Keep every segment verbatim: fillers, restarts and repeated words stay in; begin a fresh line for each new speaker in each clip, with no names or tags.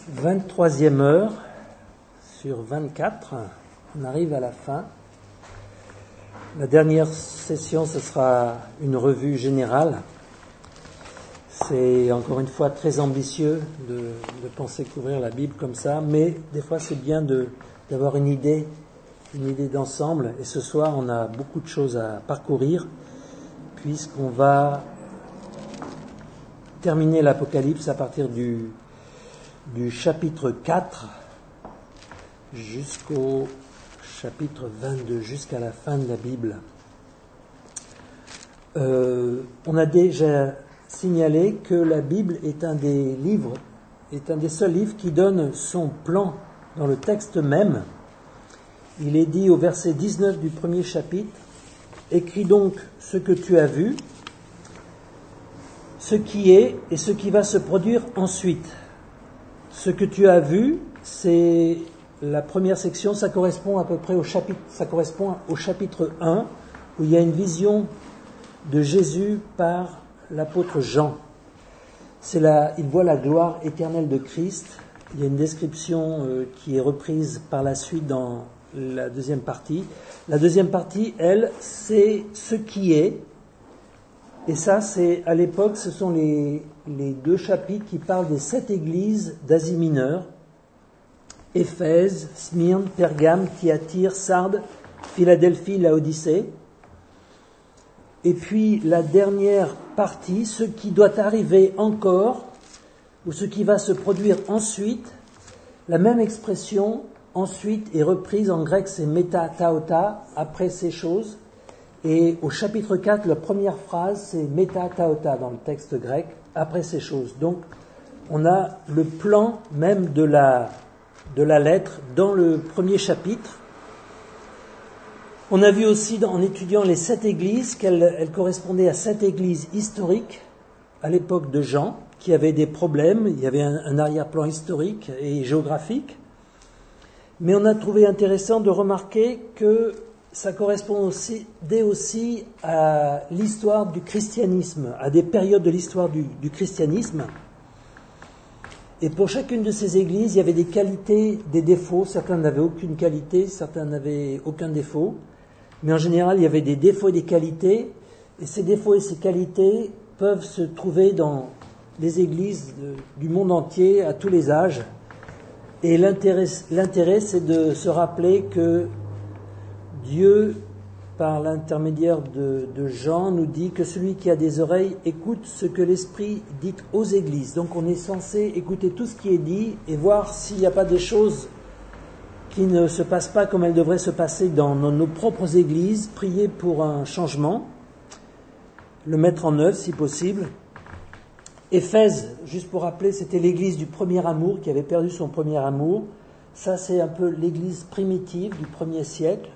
vingt-troisième heure sur vingt-quatre, on arrive à la fin. La dernière session, ce sera une revue générale. C'est encore une fois très ambitieux de, de penser couvrir la Bible comme ça, mais des fois c'est bien de, d'avoir une idée, une idée d'ensemble. Et ce soir, on a beaucoup de choses à parcourir, puisqu'on va terminer l'Apocalypse à partir du, du chapitre quatre jusqu'au chapitre vingt-deux, jusqu'à la fin de la Bible. Euh, on a déjà signalé que la Bible est un des livres, est un des seuls livres qui donne son plan dans le texte même. Il est dit au verset dix-neuf du premier chapitre: « Écris donc ce que tu as vu, ce qui est et ce qui va se produire ensuite. » Ce que tu as vu, c'est la première section, ça correspond à peu près au chapitre, ça correspond au chapitre un, où il y a une vision de Jésus par l'apôtre Jean. C'est là, il voit la gloire éternelle de Christ. Il y a une description euh, qui est reprise par la suite dans la deuxième partie. La deuxième partie, elle, c'est ce qui est. Et ça, c'est à l'époque, ce sont les, les deux chapitres qui parlent des sept églises d'Asie mineure: Éphèse, Smyrne, Pergame, Thyatire, Sardes, Philadelphie, Laodicée. Et puis la dernière partie, ce qui doit arriver encore, ou ce qui va se produire ensuite. La même expression, ensuite, est reprise en grec, c'est méta taota, après ces choses. Et au chapitre quatre, la première phrase, c'est méta taota dans le texte grec, après ces choses. Donc, on a le plan même de la, de la lettre dans le premier chapitre. On a vu aussi, en étudiant les sept églises, qu'elles elles correspondaient à sept églises historiques à l'époque de Jean, qui avaient des problèmes. Il y avait un, un arrière-plan historique et géographique. Mais on a trouvé intéressant de remarquer que ça correspond aussi, dès aussi à l'histoire du christianisme, à des périodes de l'histoire du, du christianisme. Et pour chacune de ces églises, il y avait des qualités, des défauts. Certains n'avaient aucune qualité, certains n'avaient aucun défaut. Mais en général, il y avait des défauts et des qualités. Et ces défauts et ces qualités peuvent se trouver dans les églises de, du monde entier, à tous les âges. Et l'intérêt, l'intérêt, c'est de se rappeler que Dieu, par l'intermédiaire de, de Jean, nous dit que celui qui a des oreilles écoute ce que l'Esprit dit aux églises. Donc on est censé écouter tout ce qui est dit et voir s'il n'y a pas des choses qui ne se passent pas comme elles devraient se passer dans nos, nos propres églises, prier pour un changement, le mettre en œuvre si possible. Éphèse, juste pour rappeler, c'était l'église du premier amour, qui avait perdu son premier amour. Ça, c'est un peu l'église primitive du premier siècle.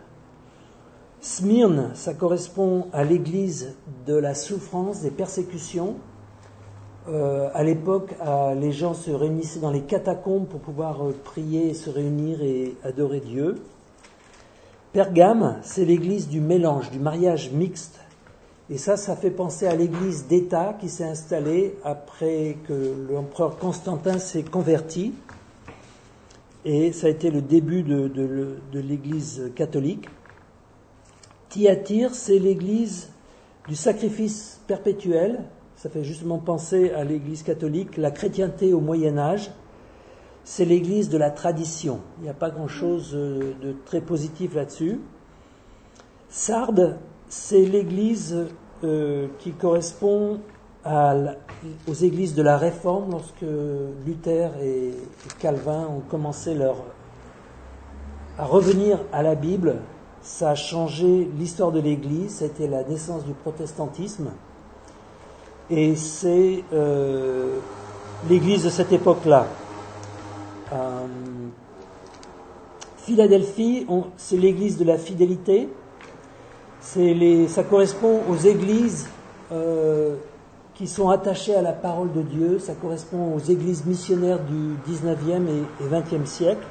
Smyrne, ça correspond à l'église de la souffrance, des persécutions. Euh, à l'époque, euh, les gens se réunissaient dans les catacombes pour pouvoir euh, prier, se réunir et adorer Dieu. Pergame, c'est l'église du mélange, du mariage mixte. Et ça, ça fait penser à l'église d'État qui s'est installée après que l'empereur Constantin s'est converti. Et ça a été le début de, de, de l'église catholique. Thyatire, c'est l'église du sacrifice perpétuel. Ça fait justement penser à l'église catholique. La chrétienté au Moyen-Âge, c'est l'église de la tradition. Il n'y a pas grand-chose de très positif là-dessus. Sardes, c'est l'église euh, qui correspond à la, aux églises de la Réforme, lorsque Luther et, et Calvin ont commencé leur, à revenir à la Bible. Ça a changé l'histoire de l'Église, c'était la naissance du protestantisme. Et c'est euh, l'Église de cette époque-là. Euh, Philadelphie, on, c'est l'Église de la fidélité. C'est les, ça correspond aux églises euh, qui sont attachées à la parole de Dieu. Ça correspond aux églises missionnaires du dix-neuvième et vingtième siècle.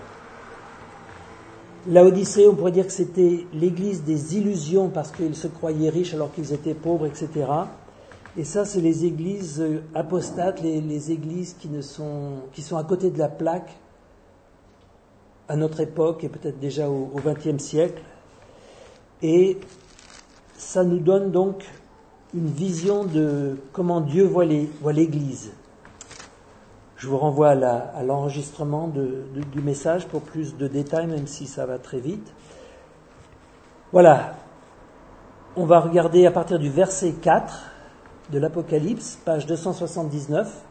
Laodicée, on pourrait dire que c'était l'église des illusions parce qu'ils se croyaient riches alors qu'ils étaient pauvres, et cetera. Et ça, c'est les églises apostates, les, les églises qui, ne sont, qui sont à côté de la plaque à notre époque et peut-être déjà au vingtième siècle. Et ça nous donne donc une vision de comment Dieu voit, les, voit l'Église. Je vous renvoie à, la, à l'enregistrement de, de, du message pour plus de détails, même si ça va très vite. Voilà. On va regarder à partir du verset quatre de l'Apocalypse, page deux cent soixante-dix-neuf.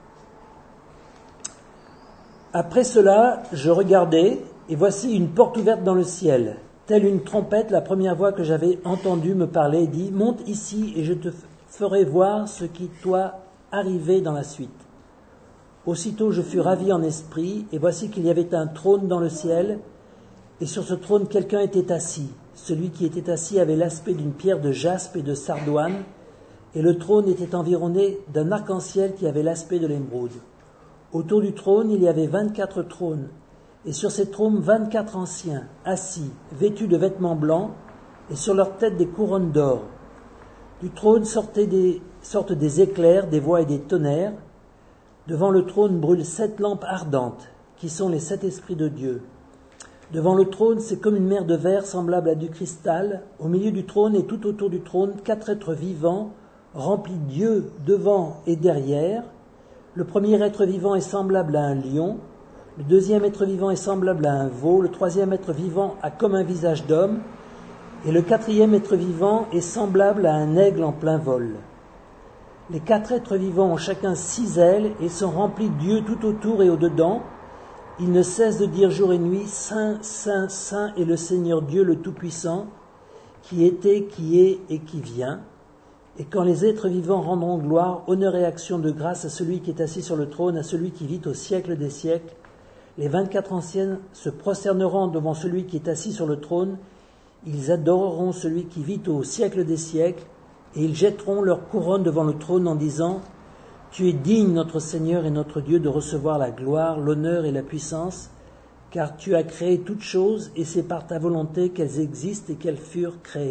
Après cela, je regardais, et voici une porte ouverte dans le ciel. Telle une trompette, la première voix que j'avais entendue me parlait et dit « Monte ici et je te ferai voir ce qui doit arriver dans la suite. » Aussitôt je fus ravi en esprit, et voici qu'il y avait un trône dans le ciel, et sur ce trône quelqu'un était assis. Celui qui était assis avait l'aspect d'une pierre de jaspe et de sardoine, et le trône était environné d'un arc-en-ciel qui avait l'aspect de l'émeraude. Autour du trône, il y avait vingt-quatre trônes, et sur ces trônes, vingt-quatre anciens, assis, vêtus de vêtements blancs, et sur leurs têtes des couronnes d'or. Du trône sortaient des, sortent des éclairs, des voix et des tonnerres. Devant le trône brûlent sept lampes ardentes, qui sont les sept esprits de Dieu. Devant le trône, c'est comme une mer de verre semblable à du cristal. Au milieu du trône et tout autour du trône, quatre êtres vivants, remplis Dieu devant et derrière. Le premier être vivant est semblable à un lion. Le deuxième être vivant est semblable à un veau. Le troisième être vivant a comme un visage d'homme. Et le quatrième être vivant est semblable à un aigle en plein vol. Les quatre êtres vivants ont chacun six ailes et sont remplis de Dieu tout autour et au-dedans. Ils ne cessent de dire jour et nuit, Saint, Saint, Saint est le Seigneur Dieu le Tout-Puissant, qui était, qui est et qui vient. Et quand les êtres vivants rendront gloire, honneur et action de grâce à celui qui est assis sur le trône, à celui qui vit au siècle des siècles, les vingt-quatre anciennes se prosterneront devant celui qui est assis sur le trône. Ils adoreront celui qui vit au siècle des siècles, et ils jetteront leur couronne devant le trône en disant « Tu es digne, notre Seigneur et notre Dieu, de recevoir la gloire, l'honneur et la puissance, car tu as créé toutes choses, et c'est par ta volonté qu'elles existent et qu'elles furent créées. »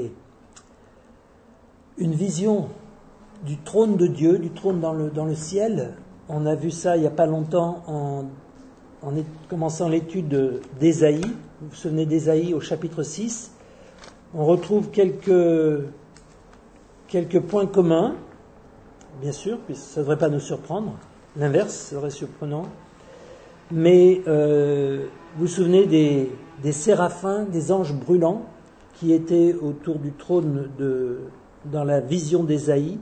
Une vision du trône de Dieu, du trône dans le, dans le ciel. On a vu ça il n'y a pas longtemps en, en commençant l'étude d'Ésaïe. Vous vous souvenez d'Ésaïe au chapitre six. On retrouve quelques, quelques points communs, bien sûr, puisque ça ne devrait pas nous surprendre. L'inverse serait surprenant. Mais euh, vous vous souvenez des, des séraphins, des anges brûlants qui étaient autour du trône de, dans la vision d'Ésaïe.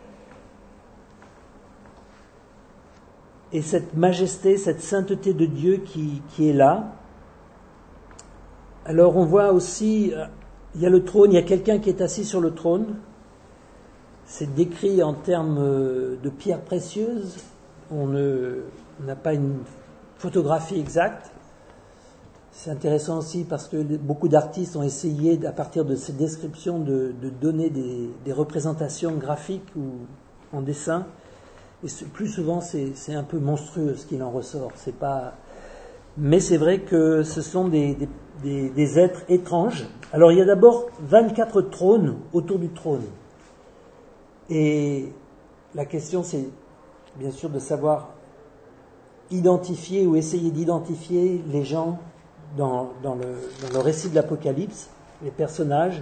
Et cette majesté, cette sainteté de Dieu qui, qui est là. Alors on voit aussi, il y a le trône, il y a quelqu'un qui est assis sur le trône. C'est décrit en termes de pierres précieuses. On ne, on n'a pas une photographie exacte. C'est intéressant aussi parce que beaucoup d'artistes ont essayé, à partir de ces descriptions, de, de donner des, des représentations graphiques ou en dessin. Et plus souvent, c'est, c'est un peu monstrueux ce qu'il en ressort. C'est pas... Mais c'est vrai que ce sont des, des, des, des êtres étranges. Alors, il y a d'abord vingt-quatre trônes autour du trône. Et la question, c'est bien sûr de savoir identifier ou essayer d'identifier les gens dans, dans, le, dans le récit de l'Apocalypse, les personnages.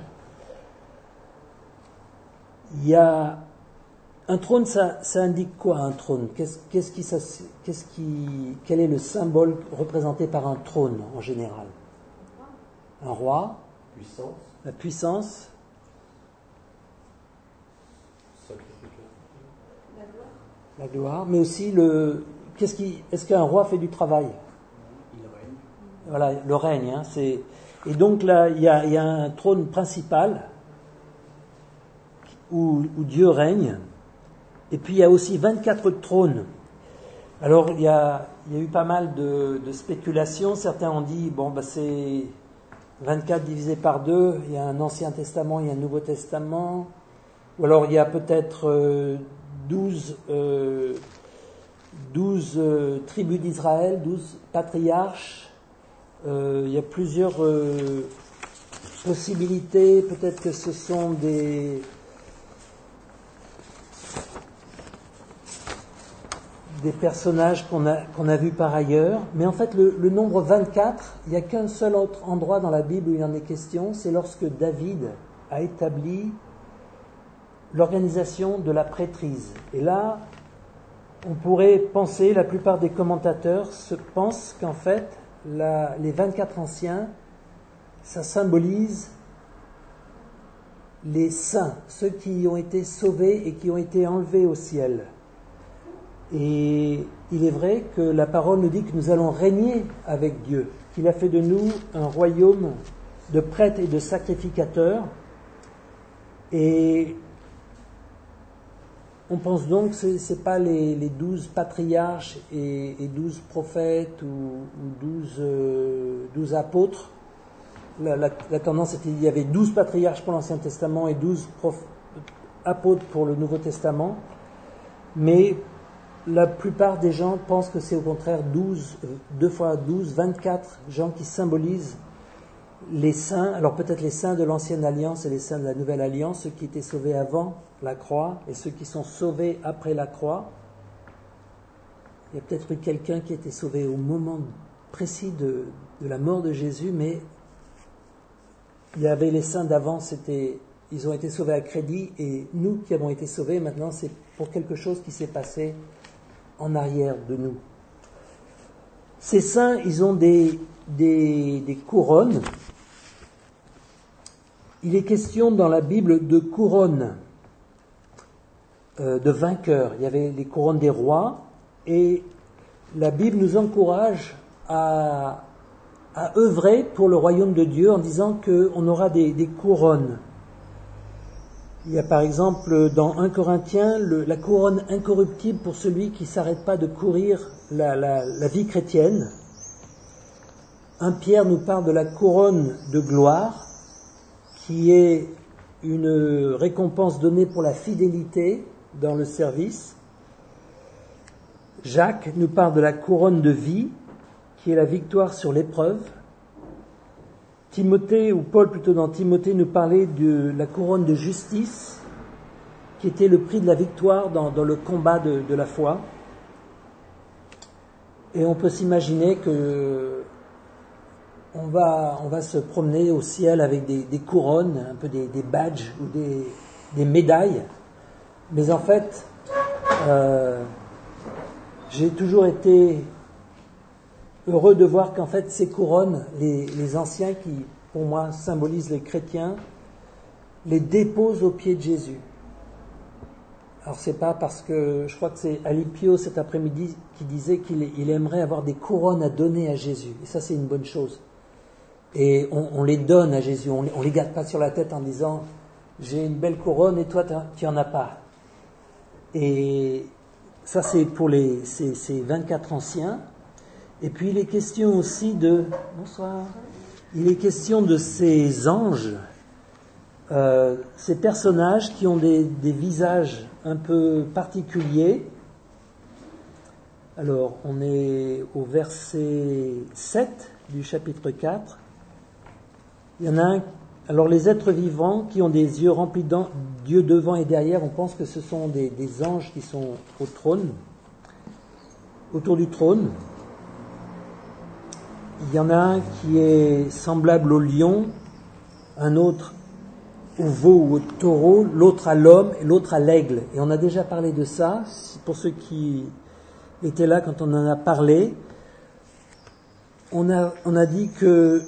Il y a un trône, ça, ça indique quoi un trône ? Qu'est-ce, qu'est-ce qui, ça, qu'est-ce qui, quel est le symbole représenté par un trône en général ? Un roi,
puissance,
la puissance,
la gloire,
la gloire, mais aussi le. Qu'est-ce qui, est-ce qu'un roi fait du travail ?
il règne.
Voilà, le règne. Hein, c'est, et donc là, il y a, il y a un trône principal où, où Dieu règne. Et puis il y a aussi vingt-quatre trônes. Alors il y a, il y a eu pas mal de, de spéculations. Certains ont dit, bon, bah, c'est vingt-quatre divisé par deux, il y a un Ancien Testament, il y a un Nouveau Testament. Ou alors il y a peut-être euh, douze, euh, douze euh, tribus d'Israël, douze patriarches. Euh, il y a plusieurs euh, possibilités. Peut-être que ce sont des... des personnages qu'on a, qu'on a vus par ailleurs. Mais en fait, le, le nombre vingt-quatre, il n'y a qu'un seul autre endroit dans la Bible où il en est question, c'est lorsque David a établi l'organisation de la prêtrise. Et là, on pourrait penser, la plupart des commentateurs se pensent qu'en fait, la, les vingt-quatre anciens, ça symbolise les saints, ceux qui ont été sauvés et qui ont été enlevés au ciel. Et il est vrai que la parole nous dit que nous allons régner avec Dieu, qu'il a fait de nous un royaume de prêtres et de sacrificateurs. Et on pense donc que ce n'est pas les, les douze patriarches et, et douze prophètes ou, ou douze, euh, douze apôtres. La, la, la tendance était qu'il y avait douze patriarches pour l'Ancien Testament et douze prof, apôtres pour le Nouveau Testament. Mais la plupart des gens pensent que c'est au contraire douze, deux fois douze, vingt-quatre gens qui symbolisent les saints, alors peut-être les saints de l'Ancienne Alliance et les saints de la Nouvelle Alliance, ceux qui étaient sauvés avant la croix et ceux qui sont sauvés après la croix. Il y a peut-être eu quelqu'un qui a été sauvé au moment précis de, de la mort de Jésus, mais il y avait les saints d'avant, c'était, ils ont été sauvés à crédit, et nous qui avons été sauvés, maintenant c'est pour quelque chose qui s'est passé en arrière de nous. Ces saints, ils ont des, des, des couronnes. Il est question dans la Bible de couronnes euh, de vainqueurs. Il y avait les couronnes des rois, et la Bible nous encourage à, à œuvrer pour le royaume de Dieu en disant qu'on aura des, des couronnes. Il y a par exemple dans un Corinthiens le, la couronne incorruptible pour celui qui ne s'arrête pas de courir la, la, la vie chrétienne. un Pierre nous parle de la couronne de gloire, qui est une récompense donnée pour la fidélité dans le service. Jacques nous parle de la couronne de vie, qui est la victoire sur l'épreuve. Timothée, ou Paul plutôt dans Timothée, nous parlait de la couronne de justice, qui était le prix de la victoire dans, dans le combat de, de la foi. Et on peut s'imaginer que on va, on va se promener au ciel avec des, des couronnes, un peu des, des badges ou des, des médailles. Mais en fait, euh, j'ai toujours été heureux de voir qu'en fait ces couronnes, les, les anciens qui, pour moi, symbolisent les chrétiens, les déposent aux pieds de Jésus. Alors c'est pas parce que, je crois que c'est Alipio cet après-midi qui disait qu'il il aimerait avoir des couronnes à donner à Jésus. Et ça c'est une bonne chose. Et on, on les donne à Jésus, on les, on les garde pas sur la tête en disant j'ai une belle couronne et toi tu en as pas. Et ça c'est pour les ces, ces vingt-quatre anciens. Et puis il est question aussi de bonsoir. Il est question de ces anges, euh, ces personnages qui ont des, des visages un peu particuliers. Alors on est au verset sept du chapitre quatre. Il y en a un. Alors les êtres vivants qui ont des yeux remplis d'yeux devant et derrière, on pense que ce sont des, des anges qui sont au trône, autour du trône. Il y en a un qui est semblable au lion, un autre au veau ou au taureau, l'autre à l'homme et l'autre à l'aigle. Et on a déjà parlé de ça, pour ceux qui étaient là quand on en a parlé. On a, on a dit que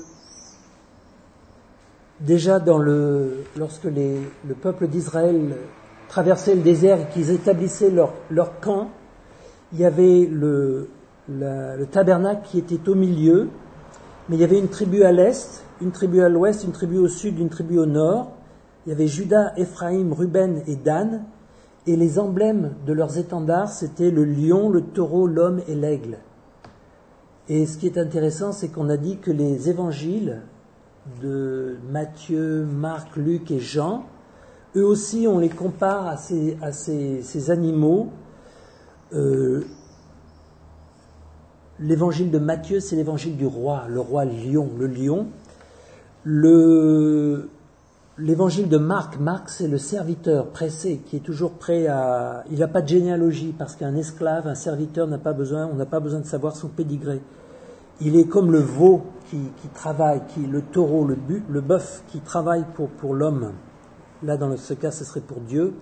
déjà dans le, lorsque les, le peuple d'Israël traversait le désert et qu'ils établissaient leur, leur camp, il y avait le, la, le tabernacle qui était au milieu, mais il y avait une tribu à l'est, une tribu à l'ouest, une tribu au sud, une tribu au nord. Il y avait Juda, Éphraïm, Ruben et Dan, et les emblèmes de leurs étendards, c'était le lion, le taureau, l'homme et l'aigle. Et ce qui est intéressant, c'est qu'on a dit que les évangiles de Matthieu, Marc, Luc et Jean, eux aussi on les compare à ces, à ces, ces animaux. Euh, l'évangile de Matthieu, c'est l'évangile du roi, le roi lion, le lion. Le, l'évangile de Marc, Marc c'est le serviteur pressé qui est toujours prêt à... Il n'a pas de généalogie parce qu'un esclave, un serviteur n'a pas besoin, on n'a pas besoin de savoir son pédigré. Il est comme le veau qui, qui travaille, qui, le taureau, le, bu, le bœuf qui travaille pour, pour l'homme. Là, dans ce cas, ce serait pour Dieu.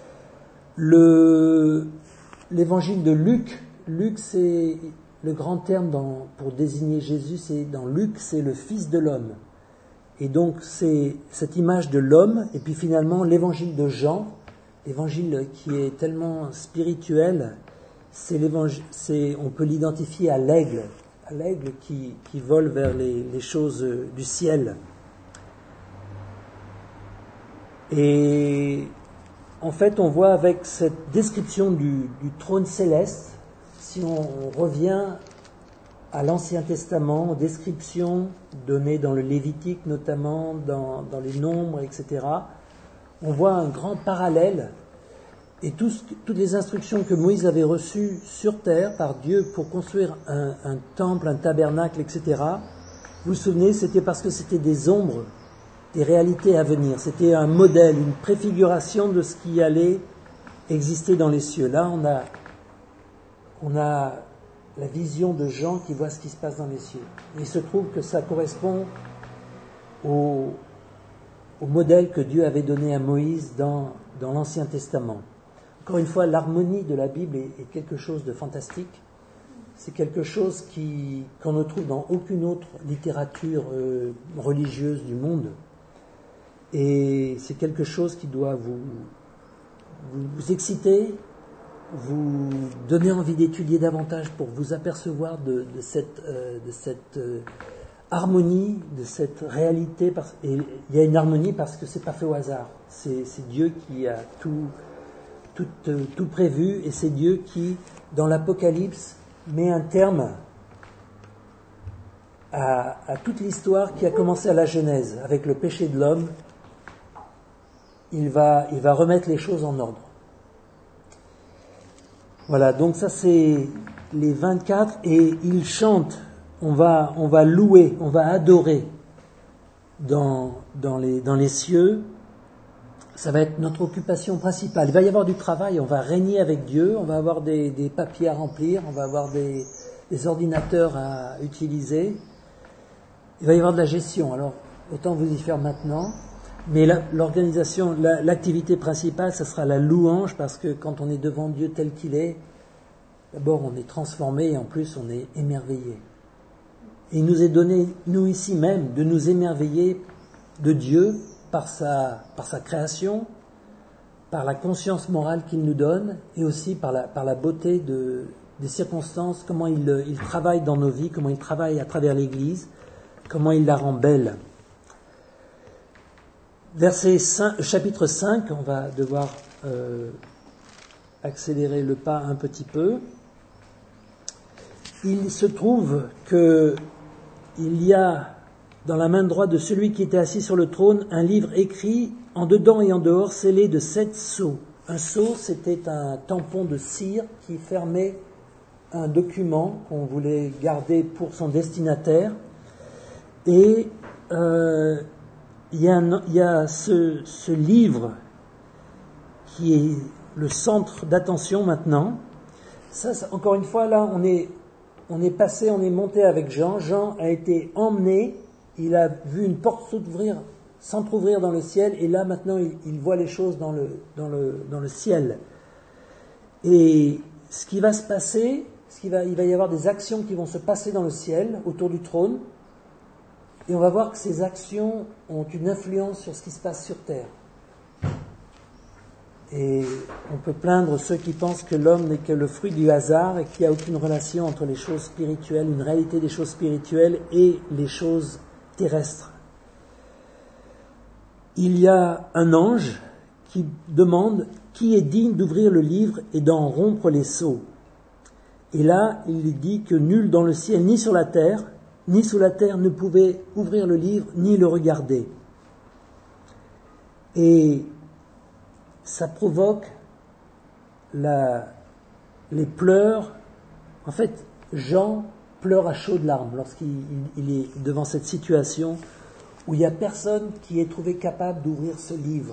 Le, l'évangile de Luc, Luc, c'est le grand terme dans, pour désigner Jésus, c'est dans Luc, c'est le Fils de l'homme. Et donc, c'est cette image de l'homme, et puis finalement, l'évangile de Jean, l'évangile qui est tellement spirituel, c'est l'évangile, c'est, on peut l'identifier à l'aigle, à l'aigle qui, qui vole vers les, les choses du ciel. Et en fait, on voit avec cette description du, du trône céleste, si on, on revient à l'Ancien Testament, aux descriptions données dans le Lévitique, notamment dans, dans les Nombres, et cetera, on voit un grand parallèle. Et tout ce, toutes les instructions que Moïse avait reçues sur terre par Dieu pour construire un, un temple, un tabernacle, et cetera, vous vous souvenez, c'était parce que c'était des ombres, des réalités à venir. C'était un modèle, une préfiguration de ce qui allait exister dans les cieux. Là, on a, on a la vision de Jean qui voit ce qui se passe dans les cieux. Et il se trouve que ça correspond au, au modèle que Dieu avait donné à Moïse dans, dans l'Ancien Testament. Encore une fois, l'harmonie de la Bible est, est quelque chose de fantastique. C'est quelque chose qui, qu'on ne trouve dans aucune autre littérature euh, religieuse du monde. Et c'est quelque chose qui doit vous, vous, vous exciter, vous donner envie d'étudier davantage pour vous apercevoir de, de cette, euh, de cette euh, harmonie, de cette réalité. Parce, et il y a une harmonie parce que c'est pas fait au hasard. C'est, c'est Dieu qui a tout, tout, euh, tout prévu, et c'est Dieu qui, dans l'Apocalypse, met un terme à, à toute l'histoire qui a commencé à la Genèse, avec le péché de l'homme. Il va, il va remettre les choses en ordre. Voilà, donc ça c'est les vingt-quatre, et il chante, on va, on va louer, on va adorer dans, dans, les, dans les cieux. Ça va être notre occupation principale. Il va y avoir du travail, on va régner avec Dieu, on va avoir des, des papiers à remplir, on va avoir des, des ordinateurs à utiliser. Il va y avoir de la gestion, alors autant vous y faire maintenant. Mais la, l'organisation, la, l'activité principale, ce sera la louange, parce que quand on est devant Dieu tel qu'il est, d'abord on est transformé et en plus on est émerveillé. Et il nous est donné, nous ici même, de nous émerveiller de Dieu par sa, par sa création, par la conscience morale qu'il nous donne, et aussi par la, par la beauté de, des circonstances, comment il, il travaille dans nos vies, comment il travaille à travers l'Église, comment il la rend belle. Verset cinq, chapitre cinq, on va devoir euh, accélérer le pas un petit peu. Il se trouve que il y a dans la main droite de celui qui était assis sur le trône un livre écrit en dedans et en dehors, scellé de sept sceaux. Un sceau, c'était un tampon de cire qui fermait un document qu'on voulait garder pour son destinataire. Et euh, Il y a, un, il y a ce, ce livre qui est le centre d'attention maintenant. Ça, ça, encore une fois, là, on est, on est passé, on est monté avec Jean. Jean a été emmené, il a vu une porte s'ouvrir, s'entrouvrir dans le ciel, et là, maintenant, il, il voit les choses dans le, dans le, dans le ciel. Et ce qui va se passer, ce qui va, il va y avoir des actions qui vont se passer dans le ciel, autour du trône. Et on va voir que ces actions ont une influence sur ce qui se passe sur terre. Et on peut plaindre ceux qui pensent que l'homme n'est que le fruit du hasard et qu'il n'y a aucune relation entre les choses spirituelles, une réalité des choses spirituelles et les choses terrestres. Il y a un ange qui demande qui est digne d'ouvrir le livre et d'en rompre les sceaux. Et là, il dit que nul dans le ciel ni sur la terre ni sous la terre ne pouvait ouvrir le livre, ni le regarder. Et ça provoque la, les pleurs. En fait, Jean pleure à chaudes larmes lorsqu'il il, il est devant cette situation où il n'y a personne qui est trouvé capable d'ouvrir ce livre.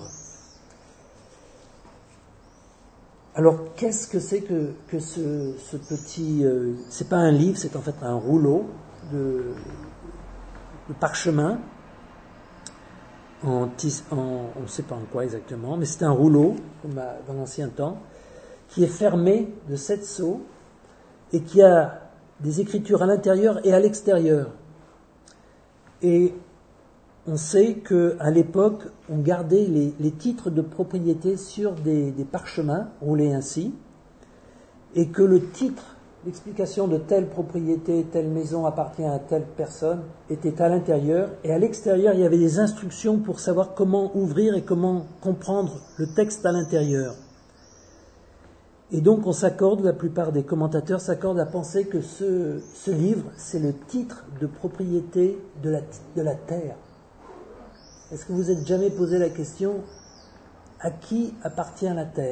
Alors, qu'est-ce que c'est que, que ce, ce petit... Euh, c'est pas un livre, c'est en fait un rouleau de, de parchemin, en, en, on ne sait pas en quoi exactement, mais c'est un rouleau, comme dans l'ancien temps, qui est fermé de sept sceaux et qui a des écritures à l'intérieur et à l'extérieur. Et on sait qu'à l'époque, on gardait les, les titres de propriété sur des, des parchemins roulés ainsi, et que le titre, l'explication de telle propriété, telle maison appartient à telle personne, était à l'intérieur, et à l'extérieur, il y avait des instructions pour savoir comment ouvrir et comment comprendre le texte à l'intérieur. Et donc on s'accorde, la plupart des commentateurs s'accordent à penser que ce, ce livre, c'est le titre de propriété de la, de la terre. Est-ce que vous vous êtes jamais posé la question, à qui appartient la terre ?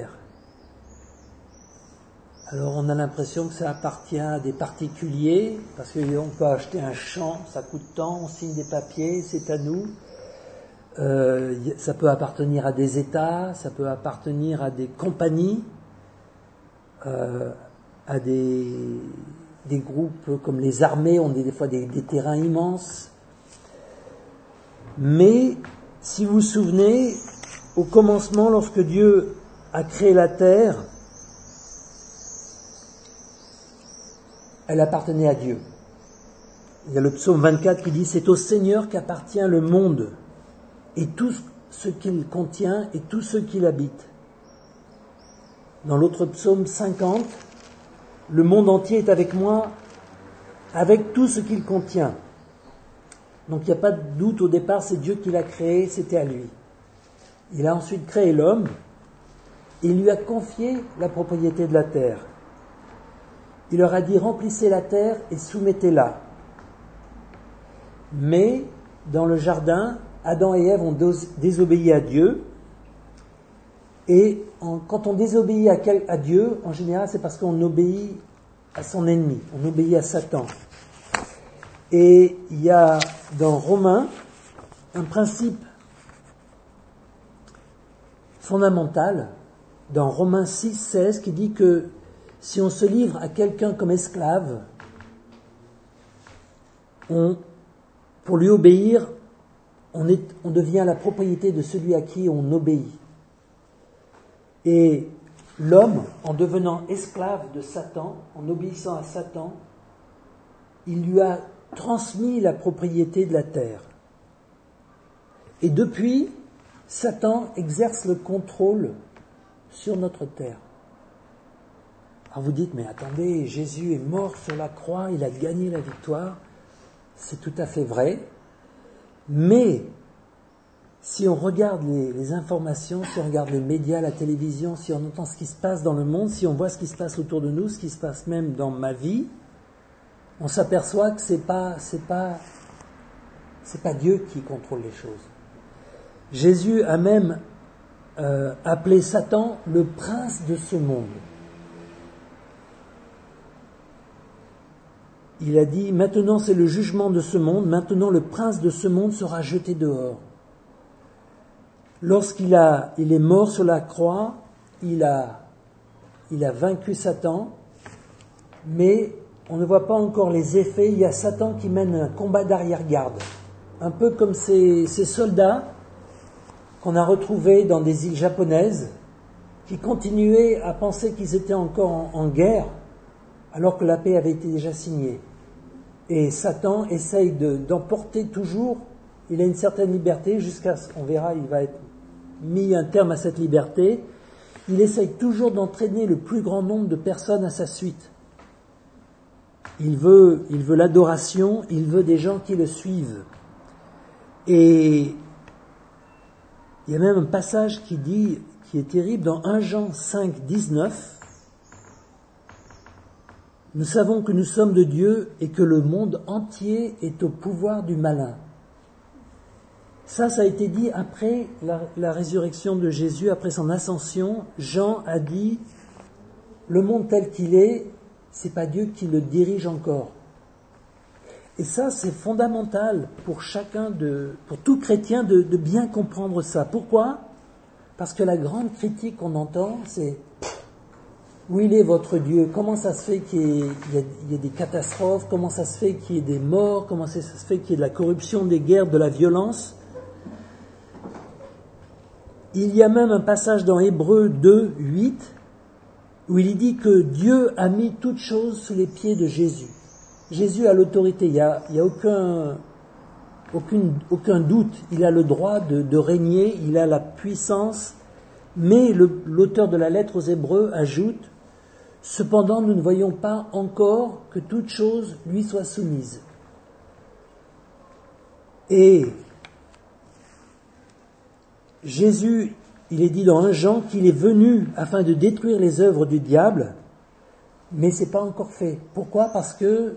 Alors on a l'impression que ça appartient à des particuliers, parce qu'on peut acheter un champ, ça coûte tant, on signe des papiers, c'est à nous. Euh, ça peut appartenir à des États, ça peut appartenir à des compagnies, euh, à des, des groupes comme les armées, on a des fois des, des terrains immenses. Mais, si vous vous souvenez, au commencement, lorsque Dieu a créé la terre, elle appartenait à Dieu. Il y a le psaume vingt-quatre qui dit « C'est au Seigneur qu'appartient le monde, et tout ce qu'il contient, et tous ceux qui l'habitent. » Dans l'autre psaume cinquante, « Le monde entier est avec moi, avec tout ce qu'il contient. » Donc il n'y a pas de doute au départ, c'est Dieu qui l'a créé, c'était à lui. Il a ensuite créé l'homme, et il lui a confié la propriété de la terre. Il leur a dit, remplissez la terre et soumettez-la. Mais, dans le jardin, Adam et Ève ont désobéi à Dieu. Et en, quand on désobéit à, quel, à Dieu, en général, c'est parce qu'on obéit à son ennemi, on obéit à Satan. Et il y a dans Romains un principe fondamental, dans Romains six, seize, qui dit que si on se livre à quelqu'un comme esclave, on, pour lui obéir, on, est, on devient la propriété de celui à qui on obéit. Et l'homme, en devenant esclave de Satan, en obéissant à Satan, il lui a transmis la propriété de la terre. Et depuis, Satan exerce le contrôle sur notre terre. Alors vous dites, mais attendez, Jésus est mort sur la croix, il a gagné la victoire. C'est tout à fait vrai. Mais, si on regarde les, les informations, si on regarde les médias, la télévision, si on entend ce qui se passe dans le monde, si on voit ce qui se passe autour de nous, ce qui se passe même dans ma vie, on s'aperçoit que c'est pas, c'est pas, c'est pas Dieu qui contrôle les choses. Jésus a même euh, appelé Satan le prince de ce monde. Il a dit, maintenant c'est le jugement de ce monde, maintenant le prince de ce monde sera jeté dehors. Lorsqu'il a, il est mort sur la croix, il a, il a vaincu Satan, mais on ne voit pas encore les effets. Il y a Satan qui mène un combat d'arrière-garde, un peu comme ces, ces soldats qu'on a retrouvés dans des îles japonaises, qui continuaient à penser qu'ils étaient encore en, en guerre, alors que la paix avait été déjà signée. Et Satan essaye de, d'emporter toujours, il a une certaine liberté, jusqu'à, on verra, il va être mis un terme à cette liberté, il essaye toujours d'entraîner le plus grand nombre de personnes à sa suite. Il veut, il veut l'adoration, il veut des gens qui le suivent. Et il y a même un passage qui dit, qui est terrible, dans premier Jean cinq, dix-neuf, « Nous savons que nous sommes de Dieu et que le monde entier est au pouvoir du malin. » Ça, ça a été dit après la, la résurrection de Jésus, après son ascension. Jean a dit, le monde tel qu'il est, c'est pas Dieu qui le dirige encore. Et ça, c'est fondamental pour chacun, de, pour tout chrétien, de, de bien comprendre ça. Pourquoi ? Parce que la grande critique qu'on entend, c'est « Où il est votre Dieu ? Comment ça se fait qu'il y ait, il y a, il y ait des catastrophes ? Comment ça se fait qu'il y ait des morts ? Comment ça se fait qu'il y ait de la corruption, des guerres, de la violence ?» Il y a même un passage dans Hébreux deux, huit, où il dit que Dieu a mis toutes choses sous les pieds de Jésus. Jésus a l'autorité, il n'y a, il y a aucun, aucune, aucun doute, il a le droit de, de régner, il a la puissance, mais le, l'auteur de la lettre aux Hébreux ajoute « Cependant, nous ne voyons pas encore que toute chose lui soit soumise. » Et Jésus, il est dit dans un Jean qu'il est venu afin de détruire les œuvres du diable, mais ce n'est pas encore fait. Pourquoi ? Parce que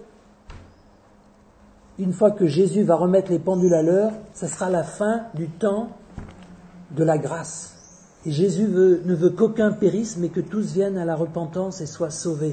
une fois que Jésus va remettre les pendules à l'heure, ce sera la fin du temps de la grâce. Et Jésus veut, ne veut qu'aucun périsse, mais que tous viennent à la repentance et soient sauvés.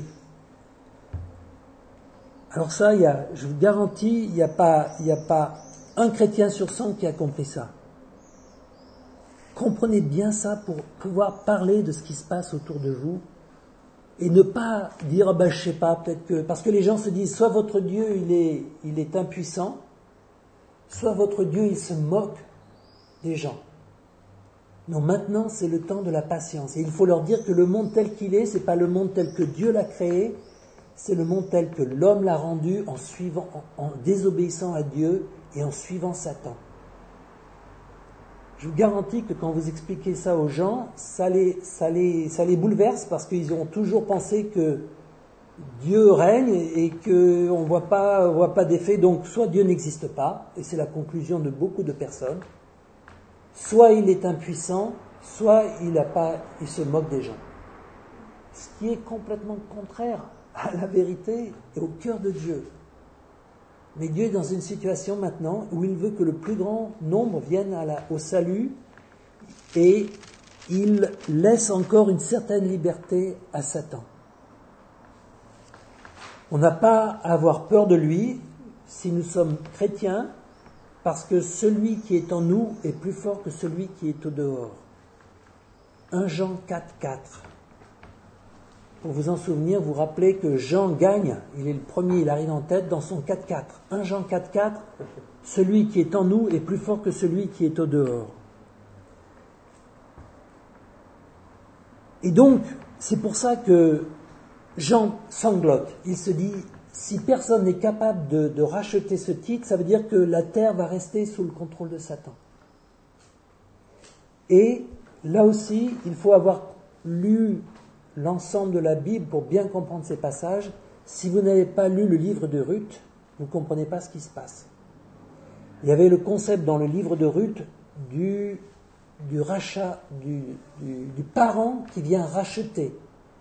Alors ça, il y a, je vous garantis, il n'y a pas, il n'y a pas un chrétien sur cent qui a compris ça. Comprenez bien ça pour pouvoir parler de ce qui se passe autour de vous et ne pas dire ah ben je sais pas, peut-être que parce que les gens se disent soit votre Dieu il est il est impuissant, soit votre Dieu il se moque des gens. Non, maintenant c'est le temps de la patience et il faut leur dire que le monde tel qu'il est, c'est pas le monde tel que Dieu l'a créé, c'est le monde tel que l'homme l'a rendu en suivant en, en désobéissant à Dieu et en suivant Satan. Je vous garantis que quand vous expliquez ça aux gens, ça les, ça les, ça les bouleverse parce qu'ils ont toujours pensé que Dieu règne et qu'on ne voit pas, on voit pas d'effet. Donc, soit Dieu n'existe pas, et c'est la conclusion de beaucoup de personnes, soit il est impuissant, soit il, a pas, il se moque des gens. Ce qui est complètement contraire à la vérité et au cœur de Dieu. Mais Dieu est dans une situation maintenant où il veut que le plus grand nombre vienne à la, au salut et il laisse encore une certaine liberté à Satan. On n'a pas à avoir peur de lui si nous sommes chrétiens parce que celui qui est en nous est plus fort que celui qui est au dehors. premier Jean quatre, quatre. Pour vous en souvenir, vous rappelez que Jean gagne, il est le premier, il arrive en tête dans son quatre quatre. premier Jean quatre, quatre, celui qui est en nous est plus fort que celui qui est au dehors. Et donc, c'est pour ça que Jean sanglote. Il se dit, si personne n'est capable de, de racheter ce titre, ça veut dire que la terre va rester sous le contrôle de Satan. Et là aussi, il faut avoir lu l'ensemble de la Bible pour bien comprendre ces passages. Si vous n'avez pas lu le livre de Ruth, vous ne comprenez pas ce qui se passe. Il y avait le concept dans le livre de Ruth du, du rachat, du, du, du parent qui vient racheter.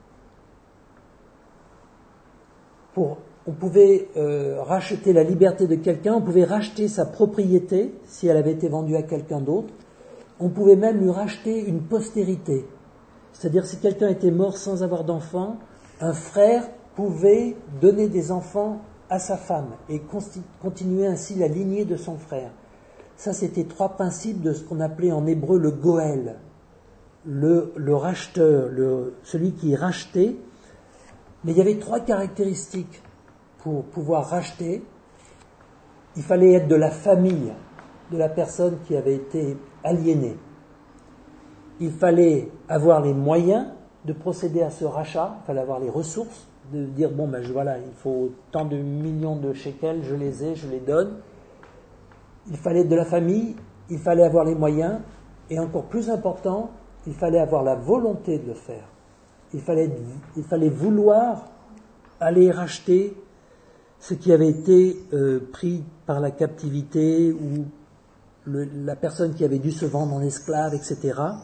Pour, on pouvait euh, racheter la liberté de quelqu'un, on pouvait racheter sa propriété si elle avait été vendue à quelqu'un d'autre. On pouvait même lui racheter une postérité. C'est-à-dire, si quelqu'un était mort sans avoir d'enfant, un frère pouvait donner des enfants à sa femme et consti- continuer ainsi la lignée de son frère. Ça, c'était trois principes de ce qu'on appelait en hébreu le goël, le, le racheteur, le, celui qui rachetait. Mais il y avait trois caractéristiques pour pouvoir racheter. Il fallait être de la famille de la personne qui avait été aliénée. Il fallait avoir les moyens de procéder à ce rachat, il fallait avoir les ressources, de dire, bon, ben voilà, il faut tant de millions de shekels, je les ai, je les donne. Il fallait être de la famille, il fallait avoir les moyens, et encore plus important, il fallait avoir la volonté de le faire. Il fallait, il fallait vouloir aller racheter ce qui avait été euh, pris par la captivité ou le, la personne qui avait dû se vendre en esclave, et cetera.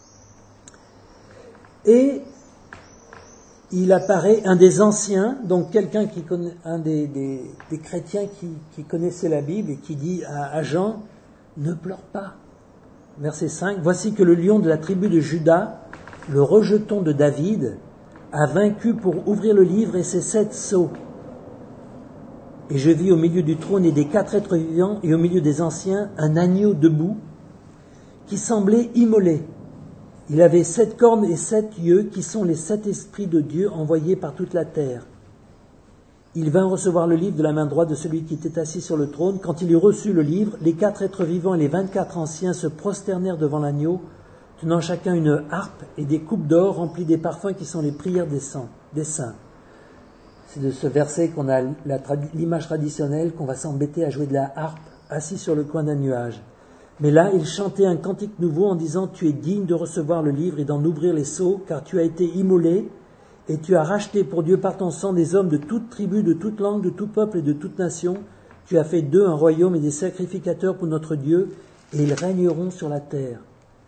Et il apparaît un des anciens, donc quelqu'un qui connaît, un des, des, des chrétiens qui, qui connaissait la Bible et qui dit à, à Jean, ne pleure pas. Verset cinq, voici que le lion de la tribu de Juda, le rejeton de David, a vaincu pour ouvrir le livre et ses sept sceaux. Et je vis au milieu du trône et des quatre êtres vivants et au milieu des anciens un agneau debout qui semblait immolé. Il avait sept cornes et sept yeux qui sont les sept esprits de Dieu envoyés par toute la terre. Il vint recevoir le livre de la main droite de celui qui était assis sur le trône. Quand il eut reçu le livre, les quatre êtres vivants et les vingt-quatre anciens se prosternèrent devant l'agneau, tenant chacun une harpe et des coupes d'or remplies des parfums qui sont les prières des saints. Des saints. C'est de ce verset qu'on a la, l'image traditionnelle qu'on va s'embêter à jouer de la harpe assis sur le coin d'un nuage. Mais là, il chantait un cantique nouveau en disant « Tu es digne de recevoir le livre et d'en ouvrir les sceaux, car tu as été immolé et tu as racheté pour Dieu par ton sang des hommes de toute tribu, de toute langue, de tout peuple et de toute nation. Tu as fait d'eux un royaume et des sacrificateurs pour notre Dieu, et ils régneront sur la terre. »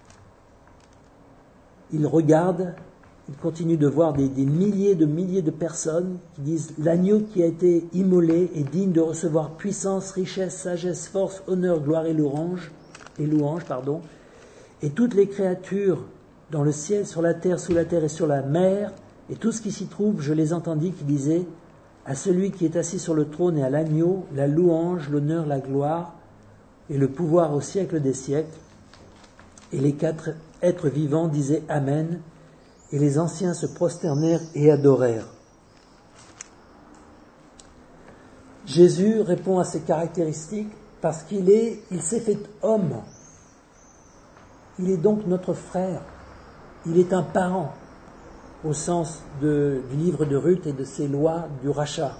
Il regarde, il continue de voir des, des milliers de milliers de personnes qui disent « L'agneau qui a été immolé est digne de recevoir puissance, richesse, sagesse, force, honneur, gloire et louange. » et louanges, pardon, et toutes les créatures dans le ciel, sur la terre, sous la terre et sur la mer, et tout ce qui s'y trouve, je les entendis qui disaient à celui qui est assis sur le trône et à l'agneau, la louange, l'honneur, la gloire et le pouvoir au siècle des siècles. Et les quatre êtres vivants disaient Amen, et les anciens se prosternèrent et adorèrent. Jésus répond à ces caractéristiques parce qu'il est, il s'est fait homme. Il est donc notre frère. Il est un parent, au sens de, du livre de Ruth et de ses lois du rachat.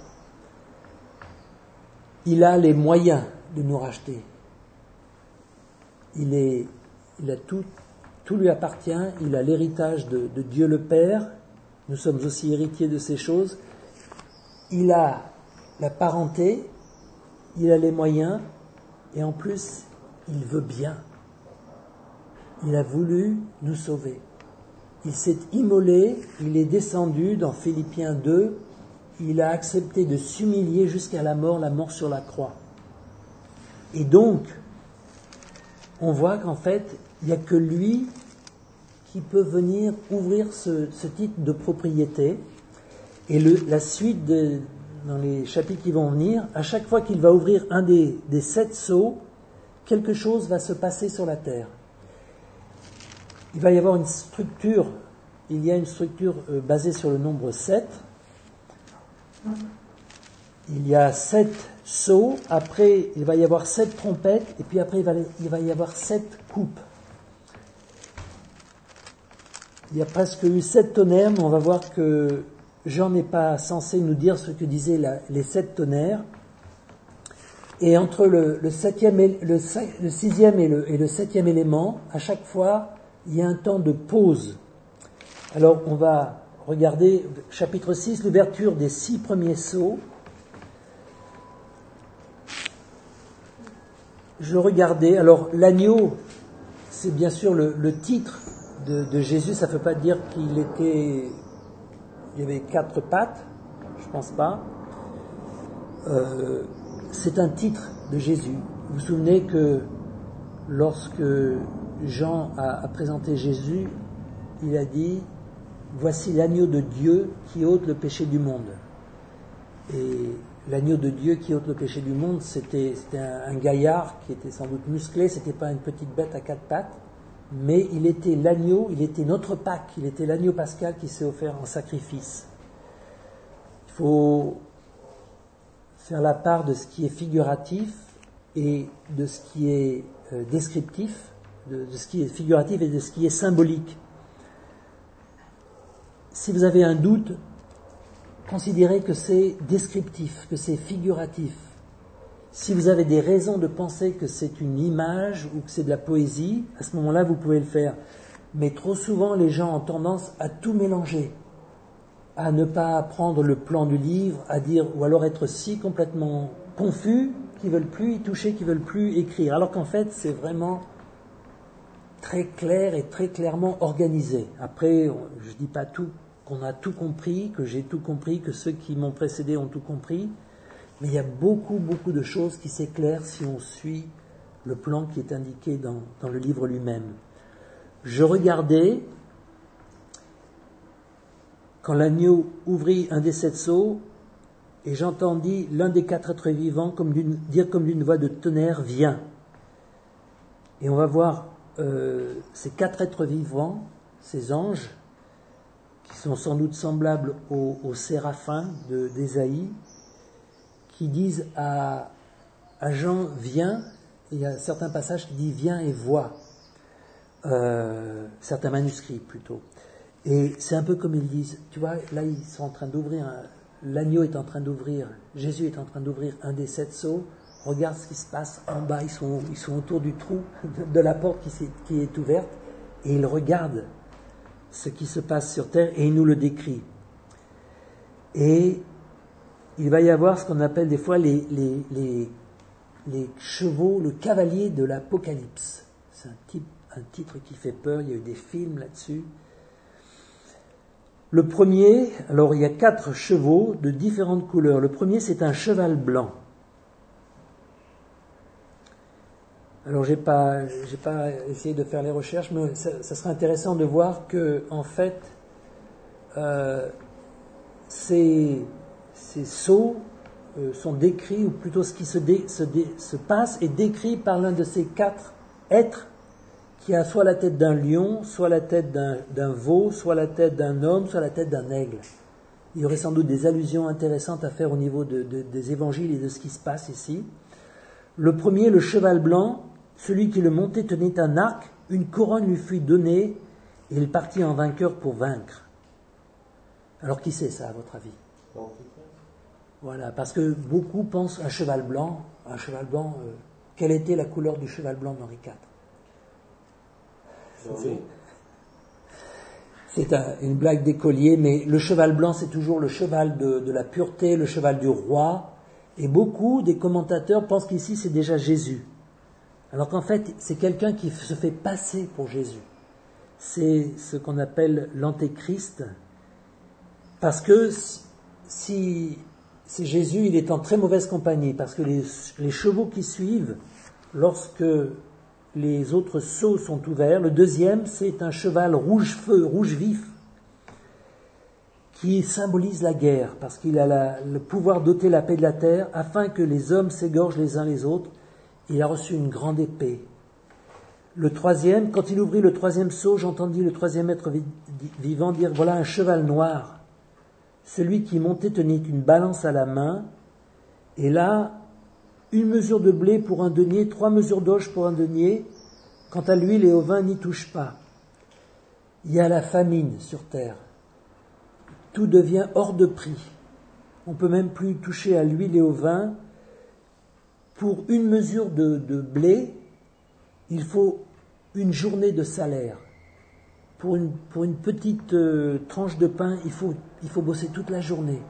Il a les moyens de nous racheter. Il est, il a tout, tout lui appartient. Il a l'héritage de, de Dieu le Père. Nous sommes aussi héritiers de ces choses. Il a la parenté. Il a les moyens. Et en plus, il veut bien. Il a voulu nous sauver. Il s'est immolé, il est descendu dans Philippiens deux, il a accepté de s'humilier jusqu'à la mort, la mort sur la croix. Et donc, on voit qu'en fait, il n'y a que lui qui peut venir ouvrir ce, ce titre de propriété. Et le, la suite de... dans les chapitres qui vont venir, à chaque fois qu'il va ouvrir un des, des sept sceaux, quelque chose va se passer sur la terre. Il va y avoir une structure, il y a une structure euh, basée sur le nombre sept. Il y a sept sceaux, après il va y avoir sept trompettes, et puis après il va, il va y avoir sept coupes. Il y a presque eu sept tonnerres, mais on va voir que Jean n'est pas censé nous dire ce que disaient la, les sept tonnerres. Et entre le, le, septième, le, le sixième et le, et le septième élément, à chaque fois, il y a un temps de pause. Alors, on va regarder chapitre six, l'ouverture des six premiers sceaux. Je regardais, alors l'agneau, c'est bien sûr le, le titre de, de Jésus, ça ne veut pas dire qu'il était... Il y avait quatre pattes, je ne pense pas. Euh, c'est un titre de Jésus. Vous vous souvenez que lorsque Jean a, a présenté Jésus, il a dit « Voici l'agneau de Dieu qui ôte le péché du monde ». Et l'agneau de Dieu qui ôte le péché du monde, c'était, c'était un, un gaillard qui était sans doute musclé, c'était pas une petite bête à quatre pattes, mais il était l'agneau, il était notre Pâque, il était l'agneau pascal qui s'est offert en sacrifice. Il faut faire la part de ce qui est figuratif et de ce qui est euh, descriptif, de, de ce qui est figuratif et de ce qui est symbolique. Si vous avez un doute, considérez que c'est descriptif, que c'est figuratif. Si vous avez des raisons de penser que c'est une image ou que c'est de la poésie, à ce moment-là, vous pouvez le faire. Mais trop souvent, les gens ont tendance à tout mélanger, à ne pas prendre le plan du livre, à dire, ou alors être si complètement confus qu'ils ne veulent plus y toucher, qu'ils ne veulent plus écrire. Alors qu'en fait, c'est vraiment très clair et très clairement organisé. Après, je ne dis pas tout, qu'on a tout compris, que j'ai tout compris, que ceux qui m'ont précédé ont tout compris. Mais il y a beaucoup, beaucoup de choses qui s'éclairent si on suit le plan qui est indiqué dans, dans le livre lui-même. Je regardais, quand l'agneau ouvrit un des sept sceaux, et j'entendis l'un des quatre êtres vivants comme d'une, dire comme d'une voix de tonnerre, viens. Et on va voir euh, ces quatre êtres vivants, ces anges, qui sont sans doute semblables aux, aux séraphins de, d'Ésaïe, qui disent à, à Jean, viens, et il y a certains passages qui disent, viens et vois, euh, certains manuscrits plutôt. Et c'est un peu comme ils disent, tu vois, là ils sont en train d'ouvrir, un, l'agneau est en train d'ouvrir, Jésus est en train d'ouvrir un des sept sceaux, regarde ce qui se passe en bas, ils sont, ils sont autour du trou de la porte qui, qui est ouverte, et ils regardent ce qui se passe sur terre, et il nous le décrit. Et il va y avoir ce qu'on appelle des fois les, les, les, les chevaux, le cavalier de l'Apocalypse. C'est un, type, un titre qui fait peur, il y a eu des films là-dessus. Le premier, alors il y a quatre chevaux de différentes couleurs. Le premier, c'est un cheval blanc. Alors j'ai pas, j'ai pas essayé de faire les recherches, mais ça, ça serait intéressant de voir que en fait, euh, ces, ces sceaux euh, sont décrits, ou plutôt ce qui se, dé, se, dé, se passe est décrit par l'un de ces quatre êtres qui a soit la tête d'un lion, soit la tête d'un, d'un veau, soit la tête d'un homme, soit la tête d'un aigle. Il y aurait sans doute des allusions intéressantes à faire au niveau de, de, des évangiles et de ce qui se passe ici. Le premier, le cheval blanc, celui qui le montait tenait un arc, une couronne lui fut donnée, et il partit en vainqueur pour vaincre. Alors qui c'est ça, à votre avis ? Voilà, parce que beaucoup pensent un cheval blanc, un cheval blanc, euh, quelle était la couleur du cheval blanc d'Henri quatre ? C'est, c'est un, une blague d'écolier, mais le cheval blanc, c'est toujours le cheval de, de la pureté, le cheval du roi, et beaucoup des commentateurs pensent qu'ici c'est déjà Jésus. Alors qu'en fait, c'est quelqu'un qui se fait passer pour Jésus. C'est ce qu'on appelle l'antéchrist, parce que si c'est Jésus, il est en très mauvaise compagnie, parce que les, les chevaux qui suivent, lorsque les autres sceaux sont ouverts, le deuxième, c'est un cheval rouge feu, rouge vif, qui symbolise la guerre, parce qu'il a la, le pouvoir d'ôter la paix de la terre, afin que les hommes s'égorgent les uns les autres. Il a reçu une grande épée. Le troisième, quand il ouvrit le troisième sceau, j'entendis le troisième être vivant dire, voilà un cheval noir. Celui qui montait tenait une balance à la main, et là, une mesure de blé pour un denier, trois mesures d'orge pour un denier. Quant à l'huile et au vin, n'y touche pas. Il y a la famine sur terre. Tout devient hors de prix. On ne peut même plus toucher à l'huile et au vin. Pour une mesure de, de blé, il faut une journée de salaire. Pour une, pour une petite euh, tranche de pain, il faut, il faut bosser toute la journée.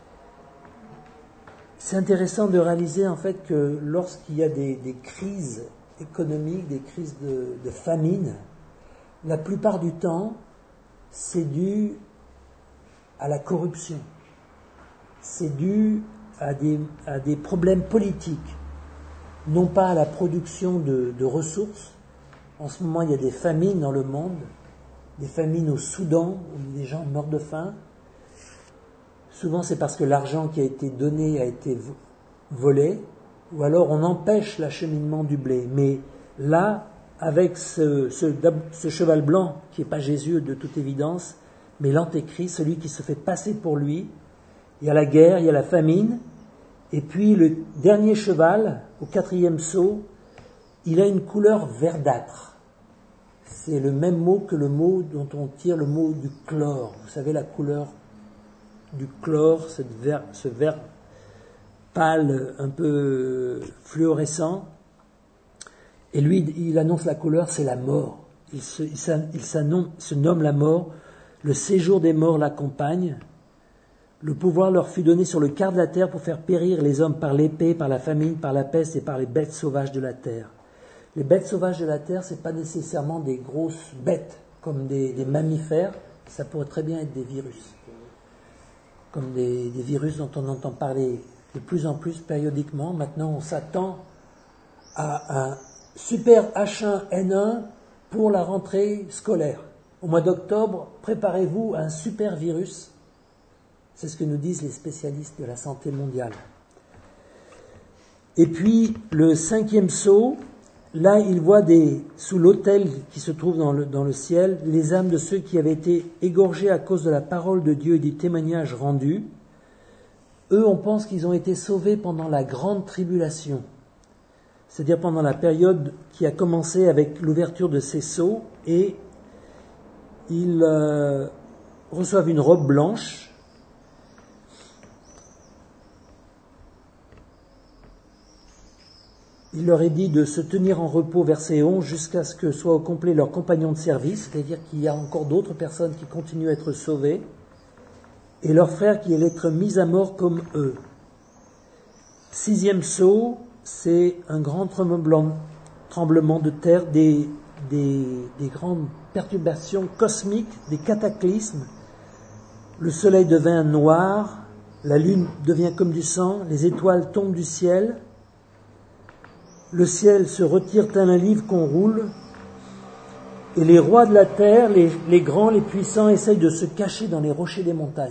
C'est intéressant de réaliser en fait que lorsqu'il y a des, des crises économiques, des crises de, de famine, la plupart du temps, c'est dû à la corruption. C'est dû à des, à des problèmes politiques. Non pas à la production de, de ressources. En ce moment, il y a des famines dans le monde, des famines au Soudan, où les gens meurent de faim. Souvent, c'est parce que l'argent qui a été donné a été volé, ou alors on empêche l'acheminement du blé. Mais là, avec ce, ce, ce cheval blanc, qui n'est pas Jésus de toute évidence, mais l'antéchrist, celui qui se fait passer pour lui, il y a la guerre, il y a la famine, et puis le dernier cheval, au quatrième sceau, il a une couleur verdâtre. C'est le même mot que le mot dont on tire le mot du chlore. Vous savez la couleur du chlore, cette vert, ce vert pâle, un peu fluorescent. Et lui, il annonce la couleur, c'est la mort. Il se, il il se nomme la mort. Le séjour des morts l'accompagne. Le pouvoir leur fut donné sur le quart de la terre pour faire périr les hommes par l'épée, par la famine, par la peste et par les bêtes sauvages de la terre. Les bêtes sauvages de la terre, ce n'est pas nécessairement des grosses bêtes comme des, des mammifères, ça pourrait très bien être des virus. Comme des, des virus dont on entend parler de plus en plus périodiquement. Maintenant, on s'attend à un super H un N un pour la rentrée scolaire. Au mois d'octobre, préparez-vous à un super virus C'est ce que nous disent les spécialistes de la santé mondiale. Et puis, le cinquième sceau, là, il voit des, sous l'autel qui se trouve dans le, dans le ciel, les âmes de ceux qui avaient été égorgés à cause de la parole de Dieu et du témoignage rendu. Eux, on pense qu'ils ont été sauvés pendant la grande tribulation, c'est-à-dire pendant la période qui a commencé avec l'ouverture de ces sceaux, et ils euh, reçoivent une robe blanche. Il leur est dit de se tenir en repos, verset onze, jusqu'à ce que soient au complet leurs compagnons de service, c'est-à-dire qu'il y a encore d'autres personnes qui continuent à être sauvées, et leurs frères qui allaient être mis à mort comme eux. Sixième sceau, c'est un grand tremblement de terre, des, des, des grandes perturbations cosmiques, des cataclysmes. Le soleil devint noir, la lune devient comme du sang, les étoiles tombent du ciel, le ciel se retire tel un livre qu'on roule, et les rois de la terre, les, les grands, les puissants, essayent de se cacher dans les rochers des montagnes.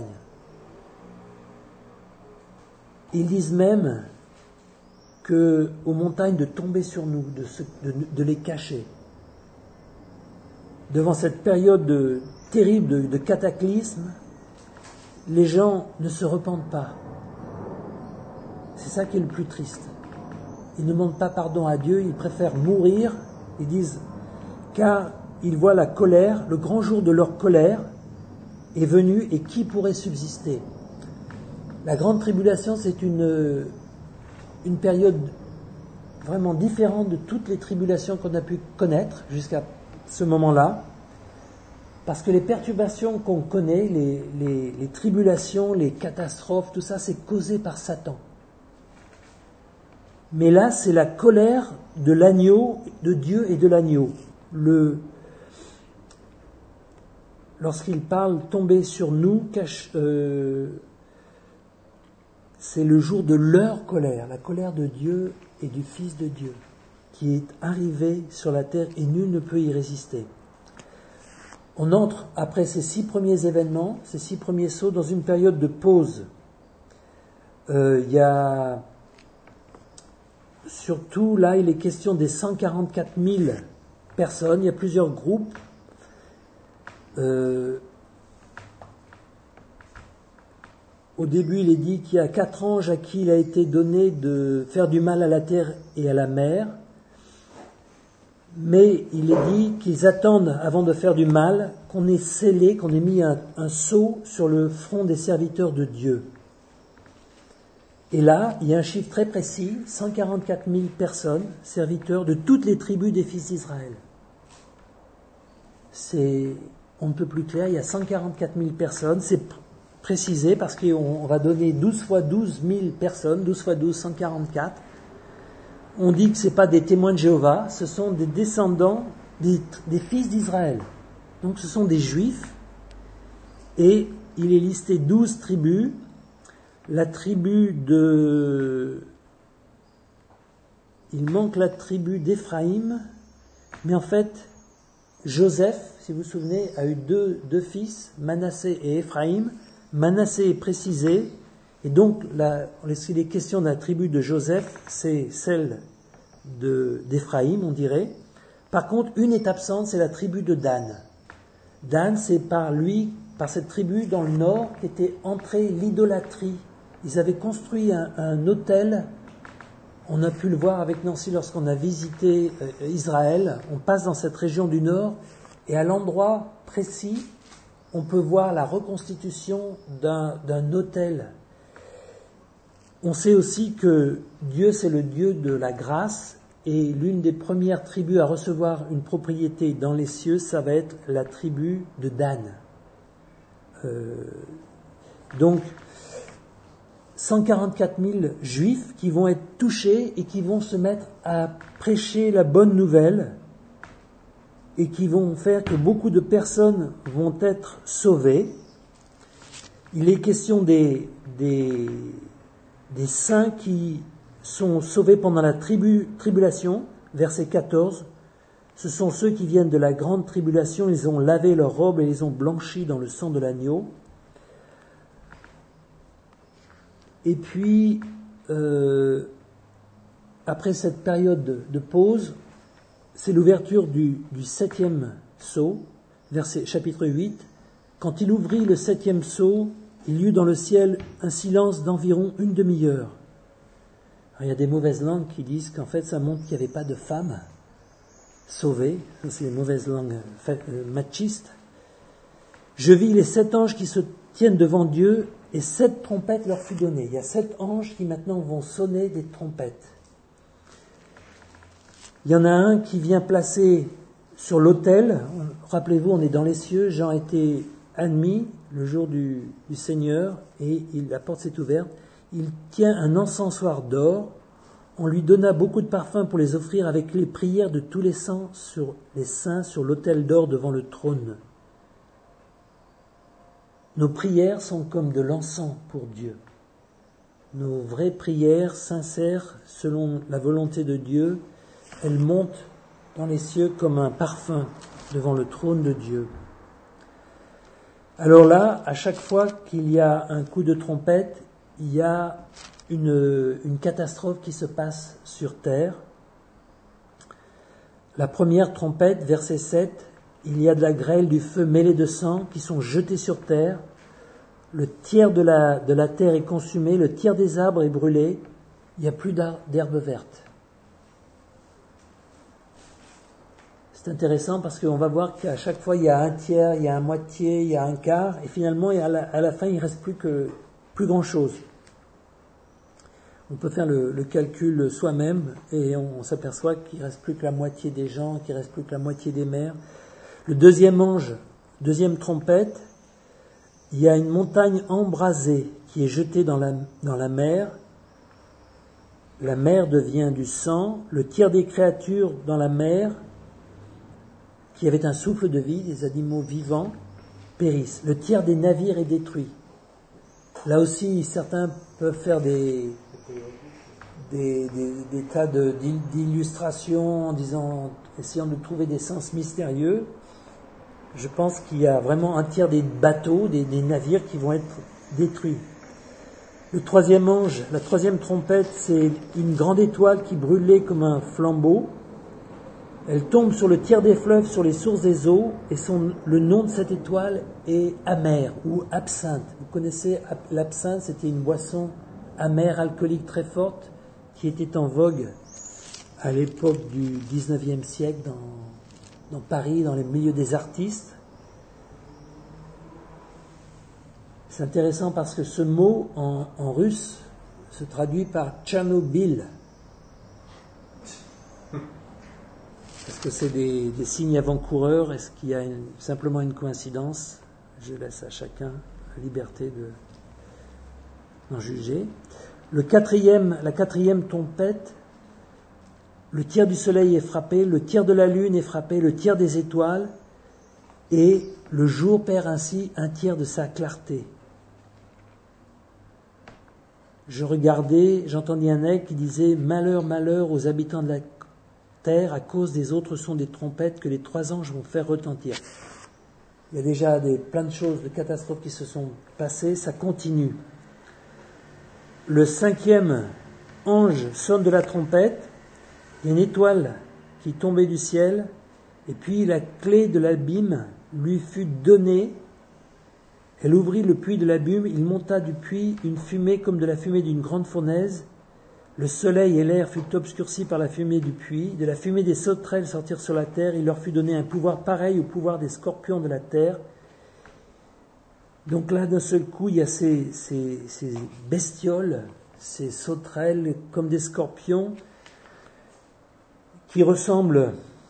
Ils disent même que aux montagnes de tomber sur nous, de, se, de, de les cacher. Devant cette période de, terrible de, de cataclysme, les gens ne se repentent pas. C'est ça qui est le plus triste. Ils ne demandent pas pardon à Dieu, ils préfèrent mourir. Ils disent, car ils voient la colère, le grand jour de leur colère est venu, et qui pourrait subsister? La grande tribulation, c'est une, une période vraiment différente de toutes les tribulations qu'on a pu connaître jusqu'à ce moment-là, parce que les perturbations qu'on connaît, les, les, les tribulations, les catastrophes, tout ça, c'est causé par Satan. Mais là, c'est la colère de l'agneau, de Dieu et de l'agneau. Le, lorsqu'il parle tomber sur nous, cache, euh, c'est le jour de leur colère, la colère de Dieu et du Fils de Dieu, qui est arrivé sur la terre et nul ne peut y résister. On entre, après ces six premiers événements, ces six premiers sauts, dans une période de pause. Euh, il y a... Surtout, là, il est question des cent quarante-quatre mille personnes. Il y a plusieurs groupes. Euh, au début, il est dit qu'il y a quatre anges à qui il a été donné de faire du mal à la terre et à la mer. Mais il est dit qu'ils attendent, avant de faire du mal, qu'on ait scellé, qu'on ait mis un, un sceau sur le front des serviteurs de Dieu. Et là, il y a un chiffre très précis, cent quarante-quatre mille personnes, serviteurs de toutes les tribus des fils d'Israël. C'est, on ne peut plus clair, il y a cent quarante-quatre mille personnes, c'est précisé parce qu'on va donner douze fois douze mille personnes, douze fois douze, cent quarante-quatre. On dit que ce n'est pas des témoins de Jéhovah, ce sont des descendants des, des fils d'Israël. Donc ce sont des juifs, et il est listé douze tribus. La tribu de... Il manque la tribu d'Éphraïm, mais en fait, Joseph, si vous vous souvenez, a eu deux, deux fils, Manassé et Éphraïm. Manassé est précisé, et donc, la, s'il est question de la tribu de Joseph, c'est celle de, d'Éphraïm, on dirait. Par contre, une est absente, c'est la tribu de Dan. Dan, c'est par lui, par cette tribu dans le nord, qu'était entrée l'idolâtrie. Ils avaient construit un, un autel, on a pu le voir avec Nancy lorsqu'on a visité euh, Israël. On passe dans cette région du nord, et à l'endroit précis, on peut voir la reconstitution d'un, d'un autel. On sait aussi que Dieu, c'est le Dieu de la grâce, et l'une des premières tribus à recevoir une propriété dans les cieux, ça va être la tribu de Dan. Euh, donc, cent quarante-quatre mille juifs qui vont être touchés et qui vont se mettre à prêcher la bonne nouvelle et qui vont faire que beaucoup de personnes vont être sauvées. Il est question des, des, des saints qui sont sauvés pendant la tribu, tribulation, verset quatorze. Ce sont ceux qui viennent de la grande tribulation, ils ont lavé leurs robes et les ont blanchis dans le sang de l'agneau. Et puis, euh, après cette période de, de pause, c'est l'ouverture du, du septième sceau, verset, chapitre huit. Quand il ouvrit le septième sceau, il y eut dans le ciel un silence d'environ une demi-heure. Alors, il y a des mauvaises langues qui disent qu'en fait, ça montre qu'il n'y avait pas de femmes sauvées. Ça, c'est les mauvaises langues machistes. Je vis les sept anges qui se tiennent devant Dieu, et sept trompettes leur fut donnée. Il y a sept anges qui maintenant vont sonner des trompettes. Il y en a un qui vient placer sur l'autel. Rappelez-vous, on est dans les cieux. Jean a été admis le jour du, du Seigneur, et il, la porte s'est ouverte. Il tient un encensoir d'or. On lui donna beaucoup de parfums pour les offrir avec les prières de tous les saints sur, les saints sur l'autel d'or devant le trône. Nos prières sont comme de l'encens pour Dieu. Nos vraies prières sincères, selon la volonté de Dieu, elles montent dans les cieux comme un parfum devant le trône de Dieu. Alors là, à chaque fois qu'il y a un coup de trompette, il y a une, une catastrophe qui se passe sur terre. La première trompette, verset sept, il y a de la grêle, du feu mêlé de sang qui sont jetés sur terre. Le tiers de la, de la terre est consumé, le tiers des arbres est brûlé. Il n'y a plus d'herbe verte. C'est intéressant parce qu'on va voir qu'à chaque fois, il y a un tiers, il y a un moitié, il y a un quart. Et finalement, à la, à la fin, il ne reste plus que plus grand-chose. On peut faire le, le calcul soi-même et on, on s'aperçoit qu'il ne reste plus que la moitié des gens, qu'il ne reste plus que la moitié des mers. Le deuxième ange, deuxième trompette, il y a une montagne embrasée qui est jetée dans la, dans la mer. La mer devient du sang. Le tiers des créatures dans la mer, qui avait un souffle de vie, des animaux vivants, périssent. Le tiers des navires est détruit. Là aussi, certains peuvent faire des, des, des, des tas de, d'illustrations en disant, essayant de trouver des sens mystérieux. Je pense qu'il y a vraiment un tiers des bateaux, des, des navires qui vont être détruits. Le troisième ange, la troisième trompette, c'est une grande étoile qui brûlait comme un flambeau. Elle tombe sur le tiers des fleuves, sur les sources des eaux, et son, le nom de cette étoile est amère ou absinthe. Vous connaissez l'absinthe, c'était une boisson amère, alcoolique très forte, qui était en vogue à l'époque du dix-neuvième siècle dans, dans Paris, dans les milieux des artistes. C'est intéressant parce que ce mot en, en russe se traduit par Tchernobyl. Est-ce que c'est des, des signes avant-coureurs? Est-ce qu'il y a une, simplement une coïncidence? Je laisse à chacun la liberté de, d'en juger. Le quatrième, la quatrième trompette, le tiers du soleil est frappé, le tiers de la lune est frappé, le tiers des étoiles, et le jour perd ainsi un tiers de sa clarté. Je regardais, j'entendis un aigle qui disait « Malheur, malheur aux habitants de la terre, à cause des autres sons des trompettes que les trois anges vont faire retentir. » Il y a déjà des, plein de choses, de catastrophes qui se sont passées, ça continue. Le cinquième ange sonne de la trompette, il y a une étoile qui tombait du ciel, et puis la clé de l'abîme lui fut donnée. Elle ouvrit le puits de l'abîme, il monta du puits une fumée comme de la fumée d'une grande fournaise. Le soleil et l'air furent obscurcis par la fumée du puits. De la fumée des sauterelles sortirent sur la terre. Il leur fut donné un pouvoir pareil au pouvoir des scorpions de la terre. Donc là, d'un seul coup, il y a ces, ces, ces bestioles, ces sauterelles comme des scorpions qui ressemblent,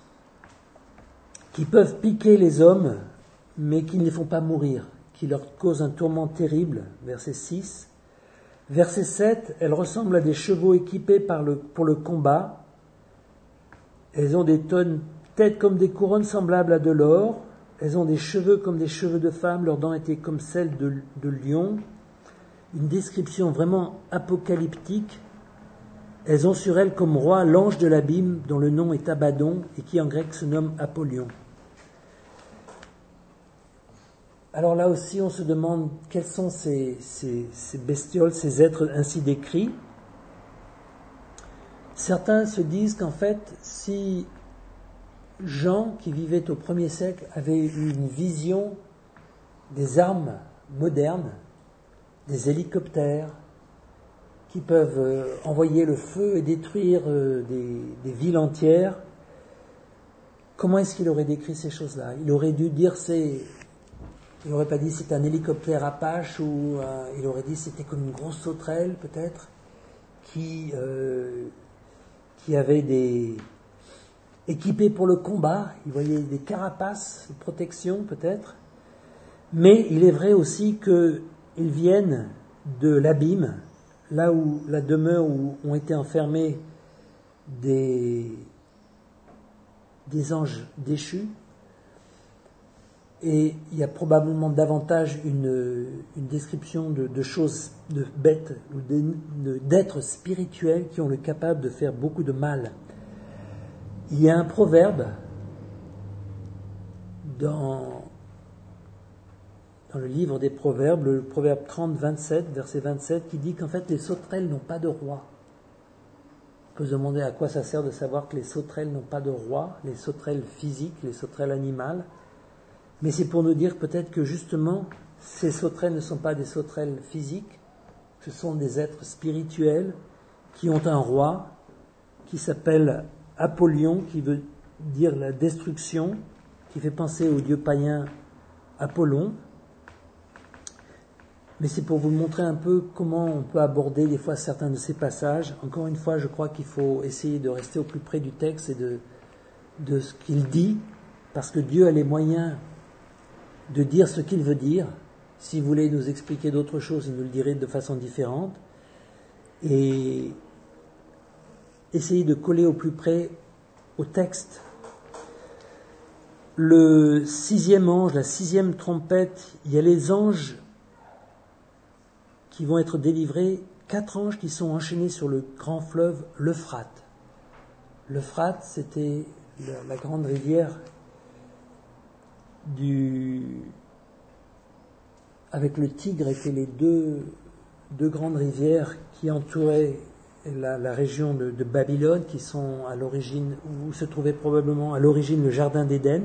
qui peuvent piquer les hommes, mais qui ne les font pas mourir, qui leur causent un tourment terrible. Verset six. Verset sept, elles ressemblent à des chevaux équipés par le, pour le combat. Elles ont des tonnes, têtes comme des couronnes semblables à de l'or. Elles ont des cheveux comme des cheveux de femmes. Leurs dents étaient comme celles de, de lion. Une description vraiment apocalyptique. Elles ont sur elles comme roi l'ange de l'abîme, dont le nom est Abaddon et qui en grec se nomme Apollyon. Alors là aussi, on se demande quels sont ces, ces, ces bestioles, ces êtres ainsi décrits. Certains se disent qu'en fait, si Jean, qui vivait au premier siècle, avait eu une vision des armes modernes, des hélicoptères, qui peuvent euh, envoyer le feu et détruire euh, des, des villes entières, comment est-ce qu'il aurait décrit ces choses-là? Il aurait dû dire c'est... Il n'aurait pas dit c'est un hélicoptère Apache, ou euh, il aurait dit c'était comme une grosse sauterelle peut-être, qui, euh, qui avait des... équipée pour le combat, il voyait des carapaces de protection peut-être. Mais il est vrai aussi qu'ils viennent de l'abîme, là où la demeure où ont été enfermés des, des anges déchus. Et il y a probablement davantage une, une description de, de choses, de bêtes, ou de, d'êtres spirituels qui ont le capable de faire beaucoup de mal. Il y a un proverbe dans, dans le livre des proverbes, le proverbe trente, vingt-sept, verset vingt-sept, qui dit qu'en fait les sauterelles n'ont pas de roi. On peut se demander à quoi ça sert de savoir que les sauterelles n'ont pas de roi, les sauterelles physiques, les sauterelles animales. Mais c'est pour nous dire peut-être que justement, ces sauterelles ne sont pas des sauterelles physiques, ce sont des êtres spirituels qui ont un roi qui s'appelle Apollyon, qui veut dire la destruction, qui fait penser au dieu païen Apollon. Mais c'est pour vous montrer un peu comment on peut aborder des fois certains de ces passages. Encore une fois, je crois qu'il faut essayer de rester au plus près du texte et de, de ce qu'il dit, parce que Dieu a les moyens de dire ce qu'il veut dire. Si vous voulez nous expliquer d'autres choses, il nous le dirait de façon différente. Et essayer de coller au plus près au texte. Le sixième ange, la sixième trompette, il y a les anges qui vont être délivrés, quatre anges qui sont enchaînés sur le grand fleuve, l'Euphrate. L'Euphrate, c'était la, la grande rivière du... avec le Tigre, étaient les deux, deux grandes rivières qui entouraient La, la région de, de Babylone, qui sont à l'origine, où se trouvait probablement à l'origine le jardin d'Éden.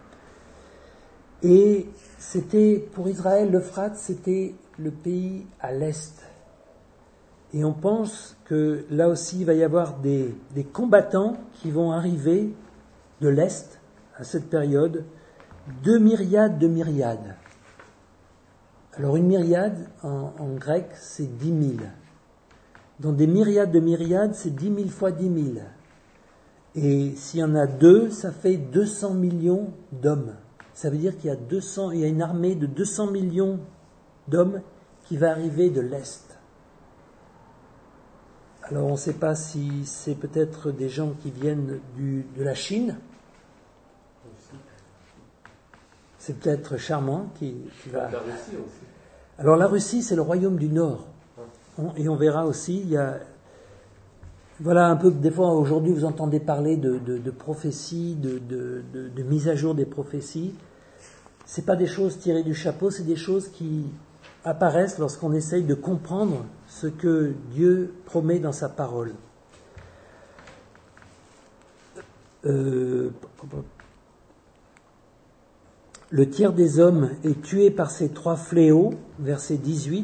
Et c'était, pour Israël, l'Euphrate, c'était le pays à l'est. Et on pense que là aussi, il va y avoir des, des combattants qui vont arriver de l'est, à cette période, deux myriades de myriades. Alors une myriade, en, en grec, c'est dix mille. Dans des myriades de myriades, c'est dix mille fois dix mille. Et s'il y en a deux, ça fait deux cents millions d'hommes. Ça veut dire qu'il y a deux cents, il y a une armée de deux cents millions d'hommes qui va arriver de l'Est. Alors on ne sait pas si c'est peut-être des gens qui viennent du, de la Chine. C'est peut-être Charmant qui, qui va...
La Russie aussi.
Alors la Russie, c'est le royaume du Nord. Et on verra aussi, il y a, voilà un peu, des fois aujourd'hui vous entendez parler de, de, de prophéties, de, de, de, de mise à jour des prophéties. C'est pas des choses tirées du chapeau, c'est des choses qui apparaissent lorsqu'on essaye de comprendre ce que Dieu promet dans sa parole. Euh, le tiers des hommes est tué par ces trois fléaux, verset dix-huit.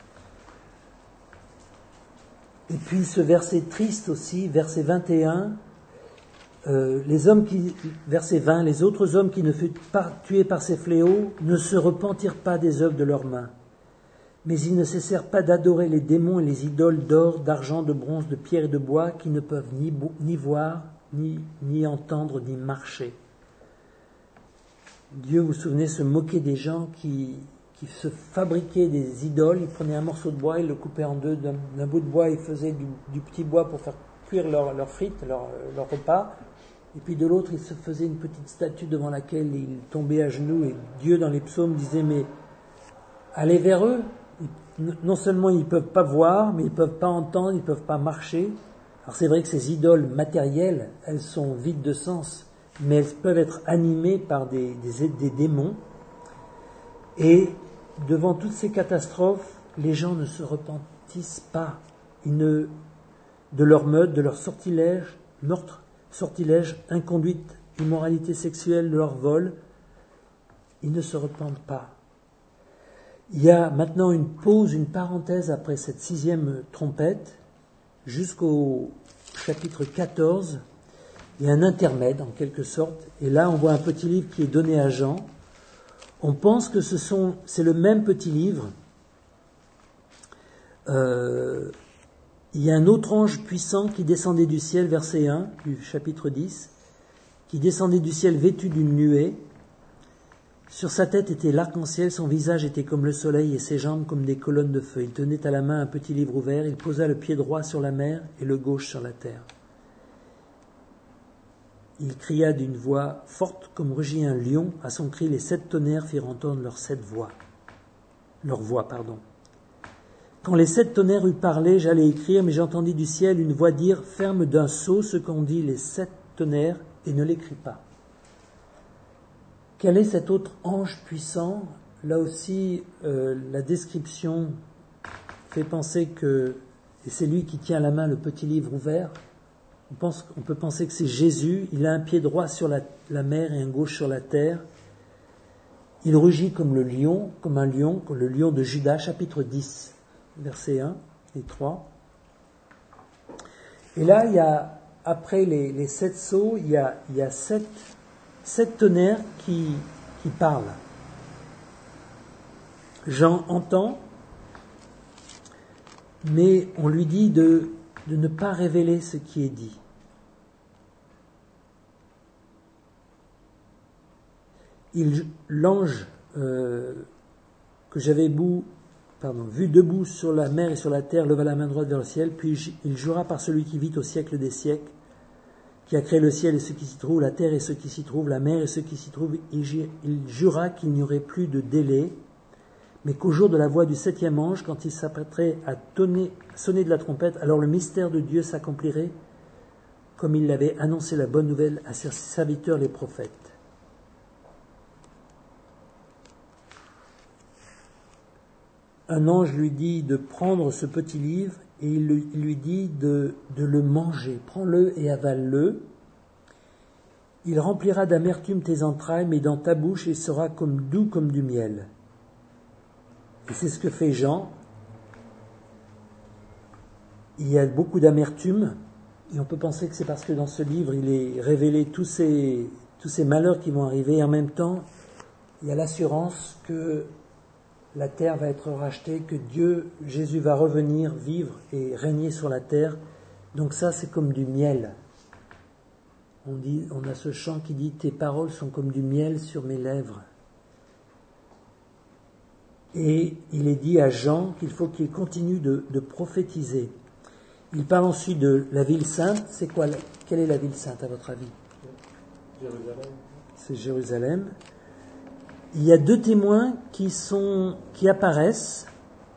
Et puis ce verset triste aussi, verset vingt et un, euh, les hommes qui, verset vingt, les autres hommes qui ne furent pas tués par ces fléaux ne se repentirent pas des œuvres de leurs mains, mais ils ne cessèrent pas d'adorer les démons et les idoles d'or, d'argent, de bronze, de pierre et de bois, qui ne peuvent ni, ni voir, ni, ni entendre, ni marcher. Dieu, vous vous souvenez, se moquait des gens qui... qui se fabriquaient des idoles. Ils prenaient un morceau de bois, ils le coupaient en deux, d'un, d'un bout de bois, ils faisaient du, du petit bois pour faire cuire leurs leur frites, leurs leur repas, et puis de l'autre, ils se faisaient une petite statue devant laquelle ils tombaient à genoux, et Dieu, dans les psaumes, disait, mais allez vers eux. Ils, non seulement ils ne peuvent pas voir, mais ils ne peuvent pas entendre, ils ne peuvent pas marcher. Alors c'est vrai que ces idoles matérielles, elles sont vides de sens, mais elles peuvent être animées par des, des, des démons. Et devant toutes ces catastrophes, les gens ne se repentissent pas. Ils ne, de leur meurtre, de leur sortilège, meurtre, sortilège, inconduite, immoralité sexuelle, de leur vol, ils ne se repentent pas. Il y a maintenant une pause, une parenthèse après cette sixième trompette, jusqu'au chapitre quatorze. Il y a un intermède en quelque sorte, et là on voit un petit livre qui est donné à Jean. On pense que ce sont, c'est le même petit livre. Euh, il y a un autre ange puissant qui descendait du ciel, verset un du chapitre dix, qui descendait du ciel vêtu d'une nuée. Sur sa tête était l'arc-en-ciel, son visage était comme le soleil et ses jambes comme des colonnes de feu. Il tenait à la main un petit livre ouvert, il posa le pied droit sur la mer et le gauche sur la terre. Il cria d'une voix forte comme rugit un lion. À son cri, les sept tonnerres firent entendre leurs sept voix. Leur voix, pardon. Quand les sept tonnerres eurent parlé, j'allais écrire, mais j'entendis du ciel une voix dire « Ferme d'un sceau ce qu'ont dit les sept tonnerres et ne l'écris pas. » Quel est cet autre ange puissant ? Là aussi, euh, la description fait penser que, et c'est lui qui tient à la main le petit livre ouvert, on, pense, on peut penser que c'est Jésus. Il a un pied droit sur la, la mer et un gauche sur la terre. Il rugit comme le lion, comme un lion, comme le lion de Juda, chapitre dix, versets un et trois. Et là, il y a, après les, les sept sceaux, il y a, il y a sept, sept tonnerres qui, qui parlent. Jean entend, mais on lui dit de, de ne pas révéler ce qui est dit. Il, l'ange euh, que j'avais beau, pardon, vu debout sur la mer et sur la terre leva la main droite vers le ciel, puis il jura par celui qui vit au siècle des siècles, qui a créé le ciel et ce qui s'y trouve, la terre et ce qui s'y trouve, la mer et ce qui s'y trouve, il jura qu'il n'y aurait plus de délai, mais qu'au jour de la voix du septième ange, quand il s'apprêterait à tonner, sonner de la trompette, alors le mystère de Dieu s'accomplirait, comme il l'avait annoncé la bonne nouvelle à ses serviteurs les prophètes. Un ange lui dit de prendre ce petit livre et il lui dit de, de le manger. Prends-le et avale-le. Il remplira d'amertume tes entrailles, mais dans ta bouche il sera comme doux comme du miel. Et c'est ce que fait Jean. Il y a beaucoup d'amertume et on peut penser que c'est parce que dans ce livre il est révélé tous ces, tous ces malheurs qui vont arriver. Et en même temps, il y a l'assurance que la terre va être rachetée, que Dieu, Jésus va revenir vivre et régner sur la terre. Donc ça, c'est comme du miel. On dit, on a ce chant qui dit « Tes paroles sont comme du miel sur mes lèvres ». Et il est dit à Jean qu'il faut qu'il continue de, de prophétiser. Il parle ensuite de la ville sainte. C'est quoi, quelle est la ville sainte à votre avis ?
Jérusalem.
C'est Jérusalem. Il y a deux témoins qui sont, qui apparaissent.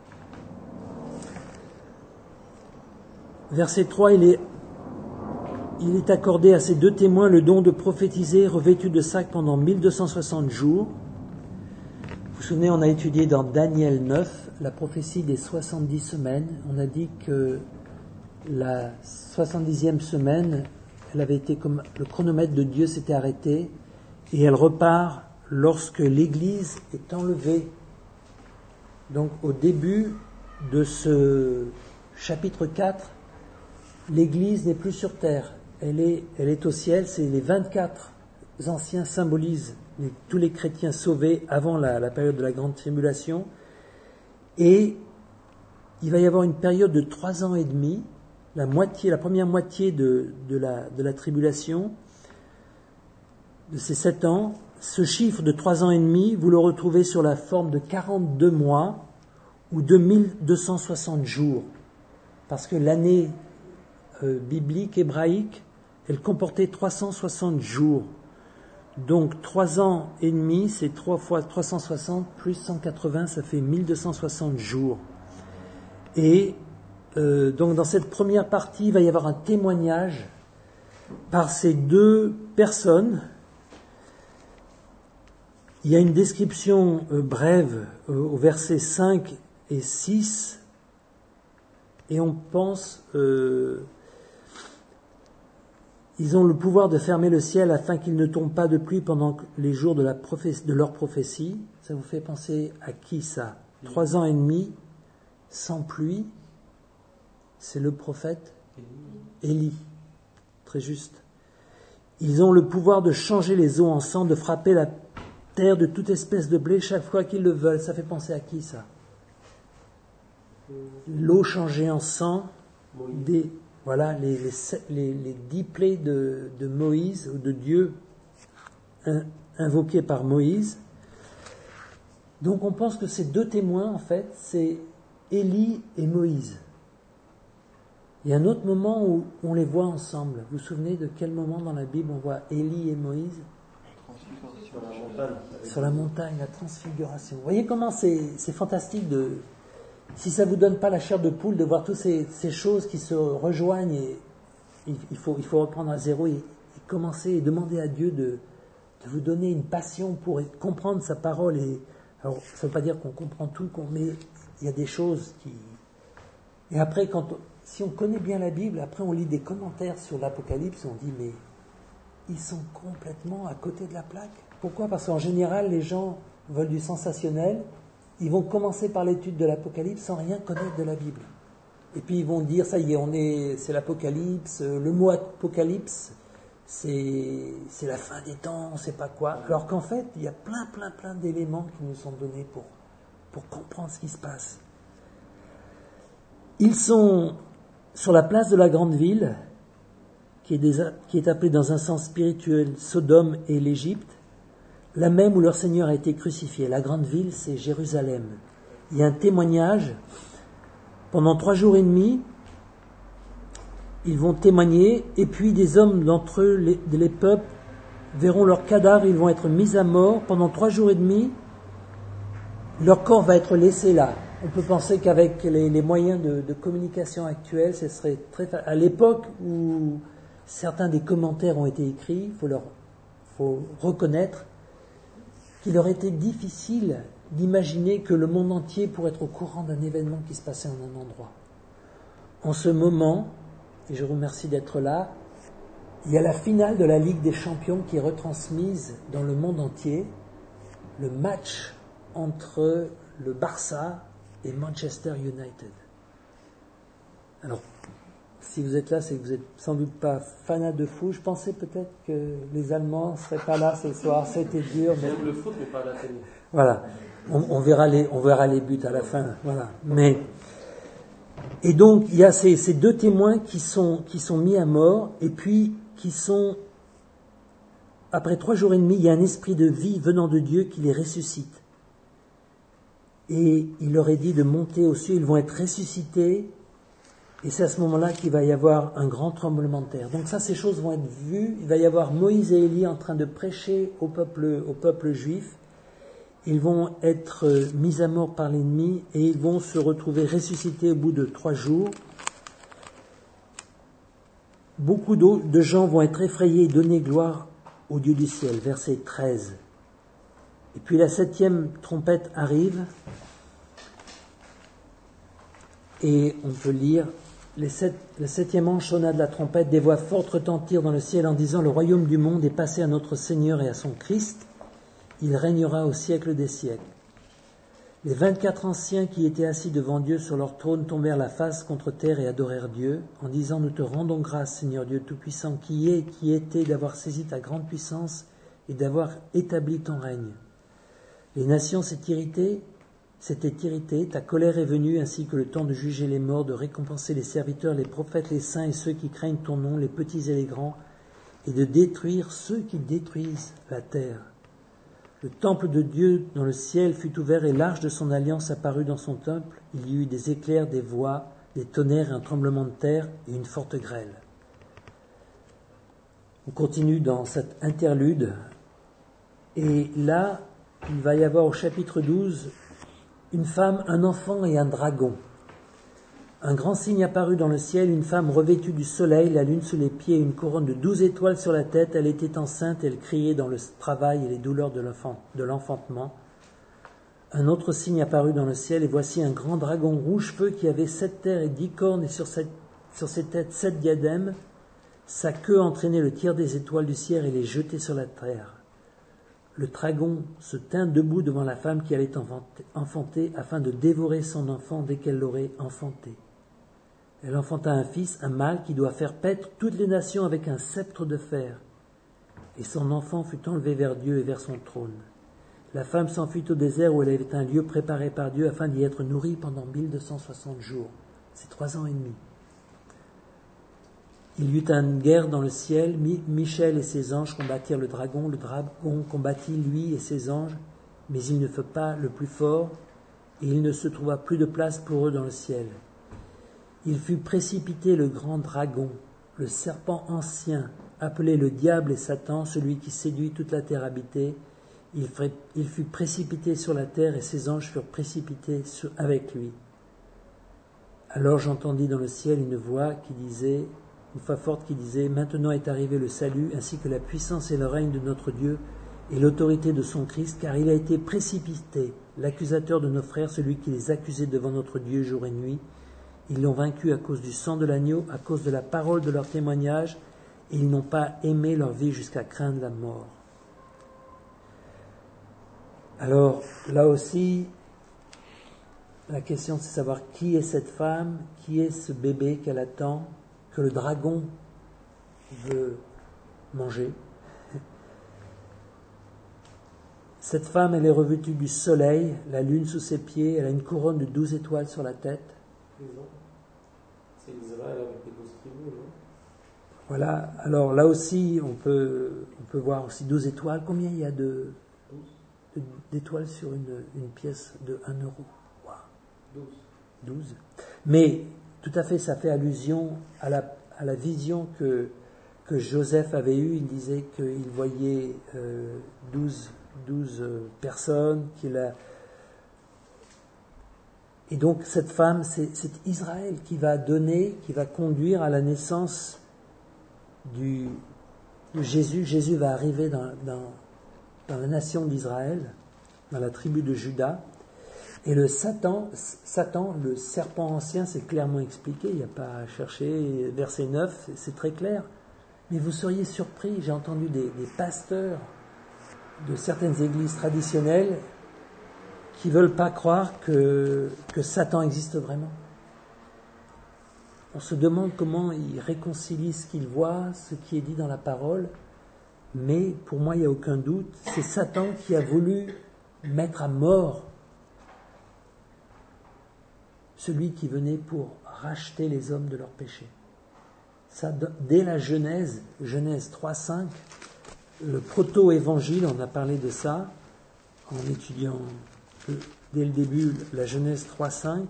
Verset trois, il est, il est accordé à ces deux témoins le don de prophétiser revêtus de sac pendant mille deux cent soixante jours. Vous vous souvenez, on a étudié dans Daniel neuf la prophétie des soixante-dix semaines. On a dit que la soixante-dixième semaine, elle avait été comme le chronomètre de Dieu s'était arrêté et elle repart lorsque l'Église est enlevée. Donc au début de ce chapitre quatre, l'Église n'est plus sur terre, elle est, elle est au ciel. C'est les vingt-quatre anciens symbolisent les, tous les chrétiens sauvés avant la, la période de la grande tribulation. Et il va y avoir une période de trois ans et demi, la moitié, la première moitié de, de, la, de la tribulation, de ces sept ans. Ce chiffre de trois ans et demi, vous le retrouvez sur la forme de quarante-deux mois ou de mille deux cent soixante jours. Parce que l'année euh, biblique hébraïque, elle comportait trois cent soixante jours. Donc trois ans et demi, c'est trois fois trois cent soixante plus cent quatre-vingts, ça fait mille deux cent soixante jours. Et euh, donc dans cette première partie, il va y avoir un témoignage par ces deux personnes Il y a une description euh, brève euh, au verset cinq et six, et on pense, euh, ils ont le pouvoir de fermer le ciel afin qu'il ne tombe pas de pluie pendant les jours de, la prophétie, de leur prophétie. Ça vous fait penser à qui ça ? Trois ans et demi sans pluie, c'est le prophète Élie. Très juste. Ils ont le pouvoir de changer les eaux en sang, de frapper la terre de toute espèce de blé chaque fois qu'ils le veulent. Ça fait penser à qui ça ? L'eau changée en sang, des, voilà, les, les, les, les dix plaies de, de Moïse, ou de Dieu, in, invoquées par Moïse. Donc on pense que ces deux témoins, en fait, c'est Élie et Moïse. Il y a un autre moment où on les voit ensemble. Vous vous souvenez de quel moment dans la Bible on voit Élie et Moïse ?
Sur la montagne.
Sur la montagne, la transfiguration. Vous voyez comment c'est, c'est fantastique de... Si ça ne vous donne pas la chair de poule de voir toutes ces, ces choses qui se rejoignent, et il, il, faut, il faut reprendre à zéro et, et commencer et demander à Dieu de, de vous donner une passion pour comprendre sa parole. Et, alors, ça ne veut pas dire qu'on comprend tout, qu'on, mais il y a des choses qui... Et après, quand on, si on connaît bien la Bible, après on lit des commentaires sur l'Apocalypse, on dit, mais ils sont complètement à côté de la plaque. Pourquoi ? Parce qu'en général, les gens veulent du sensationnel. Ils vont commencer par l'étude de l'Apocalypse sans rien connaître de la Bible. Et puis ils vont dire, ça y est, on est, c'est l'Apocalypse, le mot Apocalypse, c'est, c'est la fin des temps, on ne sait pas quoi. Alors qu'en fait, il y a plein, plein, plein d'éléments qui nous sont donnés pour, pour comprendre ce qui se passe. Ils sont sur la place de la grande ville, qui est, des, qui est appelée dans un sens spirituel Sodome et l'Égypte, la même où leur Seigneur a été crucifié. La grande ville, c'est Jérusalem. Il y a un témoignage. Pendant trois jours et demi, ils vont témoigner, et puis des hommes d'entre eux, les, les peuples, verront leurs cadavres, ils vont être mis à mort. Pendant trois jours et demi, leur corps va être laissé là. On peut penser qu'avec les, les moyens de, de communication actuels, ce serait très facile. À l'époque où certains des commentaires ont été écrits, il faut, leur, faut reconnaître qu'il aurait été difficile d'imaginer que le monde entier pourrait être au courant d'un événement qui se passait en un endroit. En ce moment, et je vous remercie d'être là, il y a la finale de la Ligue des Champions qui est retransmise dans le monde entier, le match entre le Barça et Manchester United. Alors, si vous êtes là, c'est que vous n'êtes sans doute pas fanat de foot. Je pensais peut-être que les Allemands ne seraient pas là ce soir. C'était dur. Mais...
J'aime le foot, mais pas la télé.
Voilà. On, on, verra les, on verra les buts à la fin. Voilà. Mais, et donc, il y a ces, ces deux témoins qui sont, qui sont mis à mort, et puis qui sont, après trois jours et demi, il y a un esprit de vie venant de Dieu qui les ressuscite. Et il leur est dit de monter aux cieux, ils vont être ressuscités, et c'est à ce moment-là qu'il va y avoir un grand tremblement de terre. Donc ça, ces choses vont être vues. Il va y avoir Moïse et Élie en train de prêcher au peuple, au peuple juif. Ils vont être mis à mort par l'ennemi et ils vont se retrouver ressuscités au bout de trois jours. Beaucoup de gens vont être effrayés et donner gloire au Dieu du ciel. Verset treize. Et puis la septième trompette arrive et on peut lire les sept, le septième ange sonna de la trompette, des voix fortes retentirent dans le ciel en disant: le royaume du monde est passé à notre Seigneur et à son Christ, il régnera au siècle des siècles. Les vingt-quatre anciens qui étaient assis devant Dieu sur leur trône tombèrent la face contre terre et adorèrent Dieu en disant: nous te rendons grâce, Seigneur Dieu Tout-Puissant, qui est et qui était, d'avoir saisi ta grande puissance et d'avoir établi ton règne. Les nations s'étaient irritées, s'étaient irritées, ta colère est venue, ainsi que le temps de juger les morts, de récompenser les serviteurs, les prophètes, les saints et ceux qui craignent ton nom, les petits et les grands, et de détruire ceux qui détruisent la terre. Le temple de Dieu dans le ciel fut ouvert et l'arche de son alliance apparut dans son temple. Il y eut des éclairs, des voix, des tonnerres, un tremblement de terre et une forte grêle. On continue dans cette interlude. Et là, il va y avoir au chapitre douze une femme, un enfant et un dragon. Un grand signe apparut dans le ciel, une femme revêtue du soleil, la lune sous les pieds, une couronne de douze étoiles sur la tête. Elle était enceinte, elle criait dans le travail et les douleurs de l'enfantement. Un autre signe apparut dans le ciel, et voici un grand dragon rouge feu qui avait sept terres et dix cornes, et sur, cette, sur ses têtes sept diadèmes. Sa queue entraînait le tiers des étoiles du ciel et les jetait sur la terre. Le dragon se tint debout devant la femme qui allait enfanter, afin de dévorer son enfant dès qu'elle l'aurait enfanté. Elle enfanta un fils, un mâle, qui doit faire paître toutes les nations avec un sceptre de fer. Et son enfant fut enlevé vers Dieu et vers son trône. La femme s'enfuit au désert où elle avait un lieu préparé par Dieu afin d'y être nourrie pendant mille deux cent soixante jours. C'est trois ans et demi. Il y eut une guerre dans le ciel. Michel et ses anges combattirent le dragon. Le dragon combattit lui et ses anges, mais il ne fut pas le plus fort, et il ne se trouva plus de place pour eux dans le ciel. Il fut précipité le grand dragon, le serpent ancien, appelé le diable et Satan, celui qui séduit toute la terre habitée. Il fut précipité sur la terre et ses anges furent précipités avec lui. Alors j'entendis dans le ciel une voix qui disait, une voix forte qui disait, « Maintenant est arrivé le salut, ainsi que la puissance et le règne de notre Dieu et l'autorité de son Christ, car il a été précipité, l'accusateur de nos frères, celui qui les accusait devant notre Dieu jour et nuit. Ils l'ont vaincu à cause du sang de l'agneau, à cause de la parole de leur témoignage, et ils n'ont pas aimé leur vie jusqu'à craindre la mort. » Alors, là aussi, la question c'est de savoir qui est cette femme, qui est ce bébé qu'elle attend, que le dragon veut manger. Cette femme, elle est revêtue du soleil, la lune sous ses pieds, elle a une couronne de douze étoiles sur la tête.
C'est Israël avec des douze tribus, non ?
Voilà, alors là aussi, on peut, on peut voir aussi douze étoiles. Combien il y a de... d'étoiles sur une, une pièce de un euro. Wow.
douze.
douze. Mais tout à fait, ça fait allusion à la, à la vision que, que Joseph avait eue. Il disait qu'il voyait euh, douze, douze personnes. Qu'il a... Et donc cette femme, c'est, c'est Israël qui va donner, qui va conduire à la naissance du, de Jésus. Jésus va arriver dans... dans dans la nation d'Israël, dans la tribu de Juda. Et le Satan, Satan, le serpent ancien, c'est clairement expliqué, il n'y a pas à chercher, verset neuf, c'est très clair. Mais vous seriez surpris, j'ai entendu des, des pasteurs de certaines églises traditionnelles qui ne veulent pas croire que, que Satan existe vraiment. On se demande comment ils réconcilient ce qu'ils voient, ce qui est dit dans la parole. Mais pour moi, il n'y a aucun doute, c'est Satan qui a voulu mettre à mort celui qui venait pour racheter les hommes de leurs péchés. Ça, dès la Genèse, Genèse trois cinq, le proto-évangile, on a parlé de ça en étudiant dès le début la Genèse trois cinq.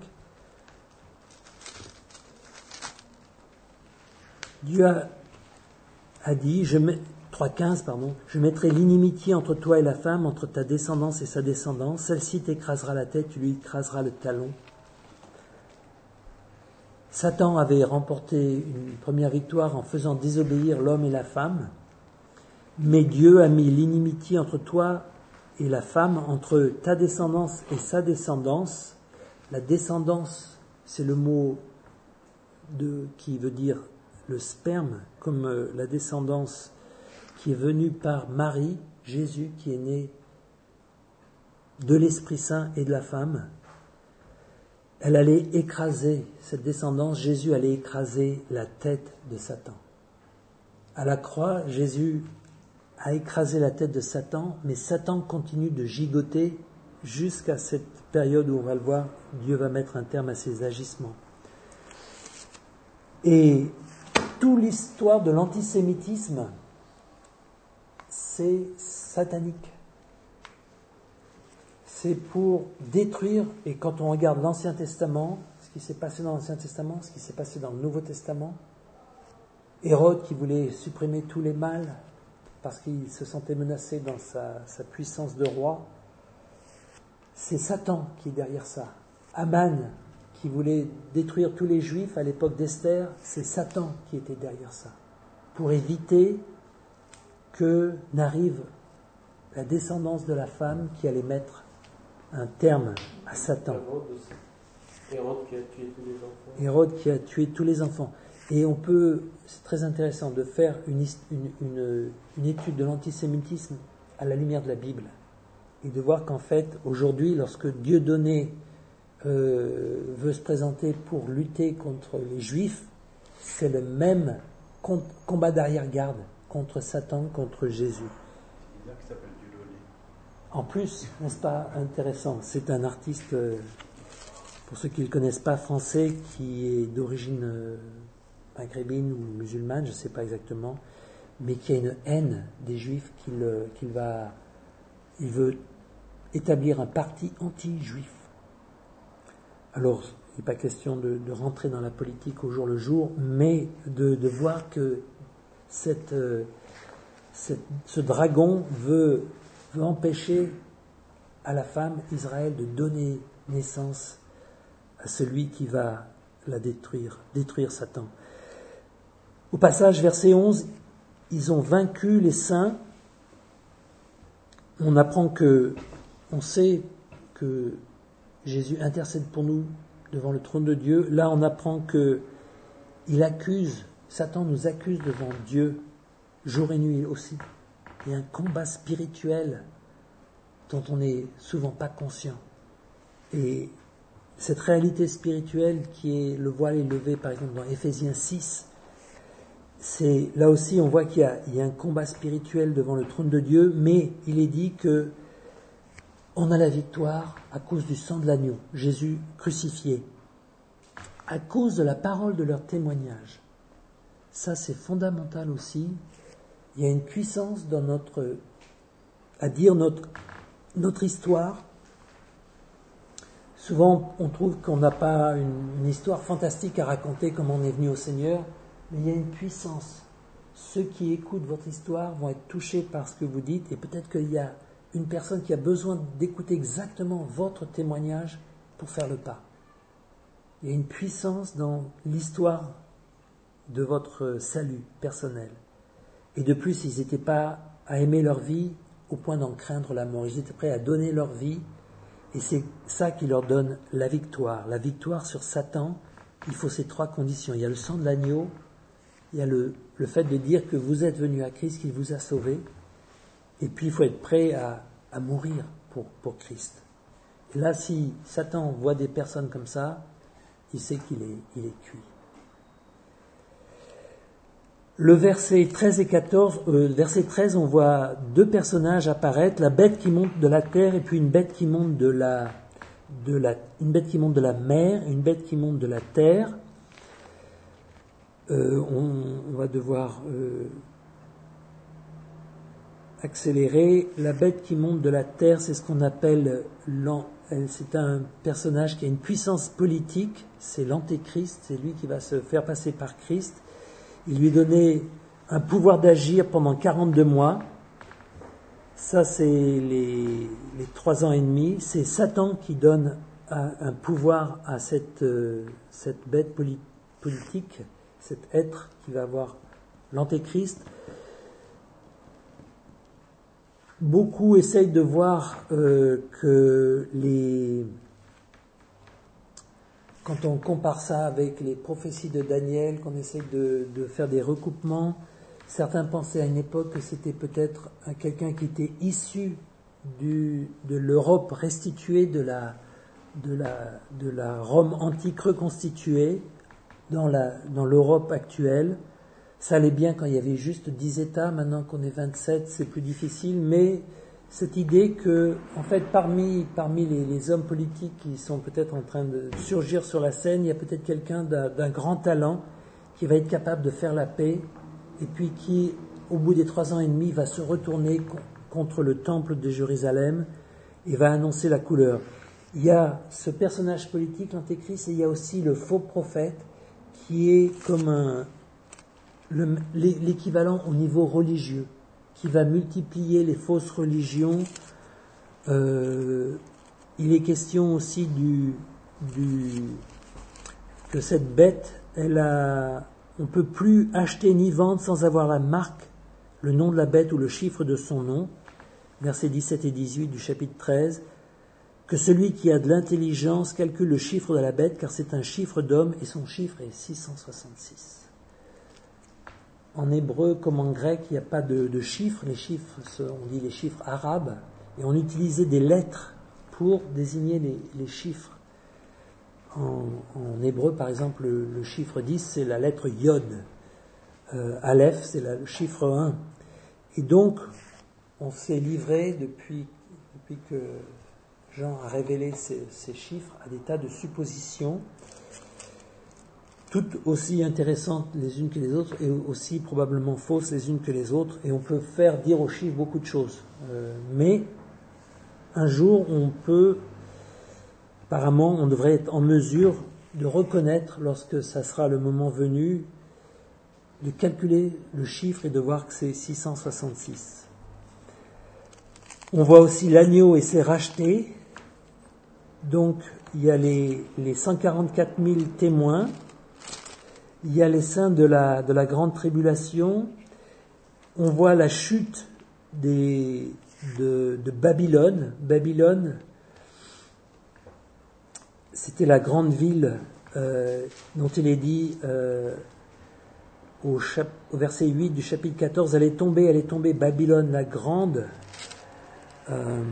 Dieu a, a dit, je mets... trois quinze, pardon, je mettrai l'inimitié entre toi et la femme, entre ta descendance et sa descendance. Celle-ci t'écrasera la tête, tu lui écraseras le talon. Satan avait remporté une première victoire en faisant désobéir l'homme et la femme, mais Dieu a mis l'inimitié entre toi et la femme, entre ta descendance et sa descendance. La descendance, c'est le mot de, qui veut dire le sperme, comme la descendance qui est venu par Marie, Jésus, qui est né de l'Esprit Saint et de la femme. Elle allait écraser, cette descendance, Jésus allait écraser la tête de Satan. À la croix, Jésus a écrasé la tête de Satan, mais Satan continue de gigoter jusqu'à cette période où on va le voir, Dieu va mettre un terme à ses agissements. Et toute l'histoire de l'antisémitisme, c'est satanique. C'est pour détruire, et quand on regarde l'Ancien Testament, ce qui s'est passé dans l'Ancien Testament, ce qui s'est passé dans le Nouveau Testament, Hérode qui voulait supprimer tous les mâles parce qu'il se sentait menacé dans sa, sa puissance de roi, c'est Satan qui est derrière ça. Aman qui voulait détruire tous les Juifs à l'époque d'Esther, c'est Satan qui était derrière ça, pour éviter que n'arrive la descendance de la femme qui allait mettre un terme à Satan.
Hérode qui a tué tous les enfants.
Hérode qui a tué tous les enfants. Et on peut, c'est très intéressant de faire une, une, une, une étude de l'antisémitisme à la lumière de la Bible et de voir qu'en fait, aujourd'hui, lorsque Dieudonné euh, veut se présenter pour lutter contre les Juifs, c'est le même combat d'arrière-garde contre Satan, contre Jésus.
C'est là qui s'appelle Dieudonné.
En plus, n'est-ce pas intéressant, c'est un artiste, euh, pour ceux qui ne le connaissent pas, français, qui est d'origine euh, maghrébine ou musulmane, je ne sais pas exactement, mais qui a une haine des Juifs, qu'il, qu'il va, il veut établir un parti anti-juif. Alors, il n'est pas question de, de rentrer dans la politique au jour le jour, mais de, de voir que cette, euh, cette, ce dragon veut, veut empêcher à la femme Israël de donner naissance à celui qui va la détruire, détruire Satan. Au passage, verset onze, ils ont vaincu les saints. On apprend que, on sait que Jésus intercède pour nous devant le trône de Dieu. Là, on apprend que il accuse, Satan nous accuse devant Dieu, jour et nuit aussi. Il y a un combat spirituel dont on n'est souvent pas conscient. Et cette réalité spirituelle qui est le voile est levé, par exemple, dans Éphésiens six, c'est, là aussi, on voit qu'il y a, il y a un combat spirituel devant le trône de Dieu, mais il est dit que on a la victoire à cause du sang de l'agneau, Jésus crucifié, à cause de la parole de leur témoignage. Ça, c'est fondamental aussi. Il y a une puissance dans notre, à dire notre, notre histoire. Souvent, on trouve qu'on n'a pas une, une histoire fantastique à raconter comme on est venu au Seigneur, mais il y a une puissance. Ceux qui écoutent votre histoire vont être touchés par ce que vous dites, et peut-être qu'il y a une personne qui a besoin d'écouter exactement votre témoignage pour faire le pas. Il y a une puissance dans l'histoire de votre salut personnel. Et de plus, ils n'étaient pas à aimer leur vie au point d'en craindre la mort. Ils étaient prêts à donner leur vie, et c'est ça qui leur donne la victoire. La victoire sur Satan, il faut ces trois conditions. Il y a le sang de l'agneau, il y a le, le fait de dire que vous êtes venu à Christ, qu'il vous a sauvé, et puis il faut être prêt à, à mourir pour, pour Christ. Et là, si Satan voit des personnes comme ça, il sait qu'il est, il est cuit. Le verset treize et quatorze, euh, verset treize, on voit deux personnages apparaître, la bête qui monte de la terre et puis une bête qui monte de la, de la, une bête qui monte de la mer et une bête qui monte de la terre. Euh, on, on va devoir euh, accélérer. La bête qui monte de la terre, c'est ce qu'on appelle l'an, c'est un personnage qui a une puissance politique, c'est l'antéchrist, c'est lui qui va se faire passer par Christ. Il lui donnait un pouvoir d'agir pendant quarante-deux mois. Ça, c'est les, les trois ans et demi. C'est Satan qui donne un, un pouvoir à cette, euh, cette bête poli- politique, cet être qui va avoir l'antéchrist. Beaucoup essayent de voir euh, que les... Quand on compare ça avec les prophéties de Daniel, qu'on essaie de, de faire des recoupements, certains pensaient à une époque que c'était peut-être quelqu'un qui était issu du, de l'Europe restituée, de la, de la, de la Rome antique reconstituée dans, la, dans l'Europe actuelle. Ça allait bien quand il y avait juste dix États, maintenant qu'on est vingt-sept, c'est plus difficile, mais cette idée que, en fait, parmi, parmi les, les hommes politiques qui sont peut-être en train de surgir sur la scène, il y a peut-être quelqu'un d'un, d'un grand talent qui va être capable de faire la paix et puis qui, au bout des trois ans et demi, va se retourner contre le temple de Jérusalem et va annoncer la couleur. Il y a ce personnage politique, l'antéchrist, et il y a aussi le faux prophète qui est comme un, le, l'équivalent au niveau religieux, qui va multiplier les fausses religions. Euh, il est question aussi du, du, que cette bête, elle a, on ne peut plus acheter ni vendre sans avoir la marque, le nom de la bête ou le chiffre de son nom, versets dix-sept et dix-huit du chapitre treize, que celui qui a de l'intelligence calcule le chiffre de la bête, car c'est un chiffre d'homme et son chiffre est six cent soixante-six. En hébreu comme en grec, il n'y a pas de, de chiffres, les chiffres, on dit les chiffres arabes, et on utilisait des lettres pour désigner les, les chiffres. En, en hébreu, par exemple, le, le chiffre dix, c'est la lettre Yod. Euh, Aleph, c'est la, le chiffre un. Et donc, on s'est livré, depuis, depuis que Jean a révélé ces, ces chiffres, à des tas de suppositions, toutes aussi intéressantes les unes que les autres, et aussi probablement fausses les unes que les autres, et on peut faire dire aux chiffres beaucoup de choses. Euh, mais, un jour, on peut... Apparemment, on devrait être en mesure de reconnaître, lorsque ça sera le moment venu, de calculer le chiffre et de voir que c'est six cent soixante-six. On voit aussi l'agneau et ses rachetés. Donc, il y a les, les cent quarante-quatre mille témoins. Il y a les saints de la, de la grande tribulation. On voit la chute des, de, de Babylone. Babylone, c'était la grande ville euh, dont il est dit euh, au, chap- au verset huit du chapitre quatorze, elle est tombée, elle est tombée, Babylone la grande. Euh,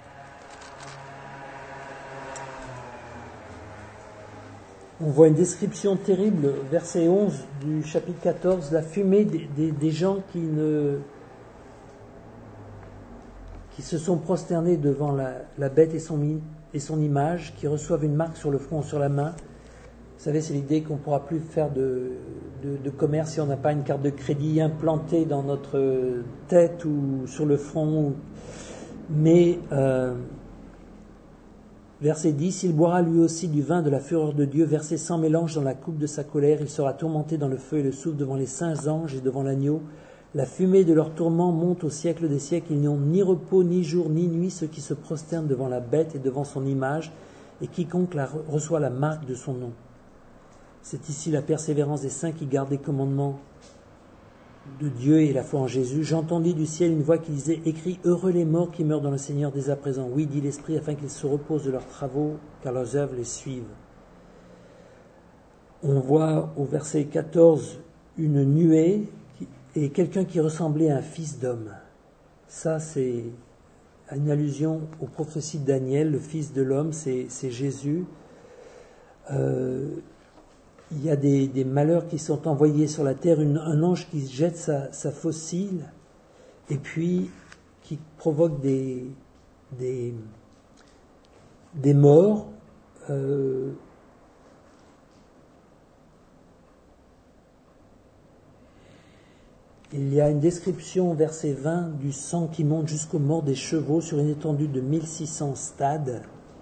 on voit une description terrible, verset onze du chapitre quatorze, la fumée des, des, des gens qui ne qui se sont prosternés devant la, la bête et son, et son image, qui reçoivent une marque sur le front ou sur la main. Vous savez, c'est l'idée qu'on ne pourra plus faire de, de, de commerce si on n'a pas une carte de crédit implantée dans notre tête ou sur le front. Mais, euh, verset dix, il boira lui aussi du vin de la fureur de Dieu, versé sans mélange dans la coupe de sa colère. Il sera tourmenté dans le feu et le souffle devant les saints anges et devant l'agneau. La fumée de leur tourment monte au siècle des siècles. Ils n'ont ni repos, ni jour, ni nuit, ceux qui se prosternent devant la bête et devant son image, et quiconque la reçoit la marque de son nom. C'est ici la persévérance des saints qui gardent les commandements de Dieu et la foi en Jésus. J'entendis du ciel une voix qui disait « Écris, heureux les morts qui meurent dans le Seigneur dès à présent. Oui, dit l'Esprit, afin qu'ils se reposent de leurs travaux, car leurs œuvres les suivent. » On voit au verset quatorze une nuée et quelqu'un qui ressemblait à un fils d'homme. Ça, c'est une allusion aux prophéties de Daniel. Le fils de l'homme, c'est, c'est Jésus. Euh, il y a des, des malheurs qui sont envoyés sur la terre, une, un ange qui jette sa, sa faucille et puis qui provoque des, des, des morts. Euh, Il y a une description, verset vingt, du sang qui monte jusqu'aux morts des chevaux sur une étendue de mille six cents stades.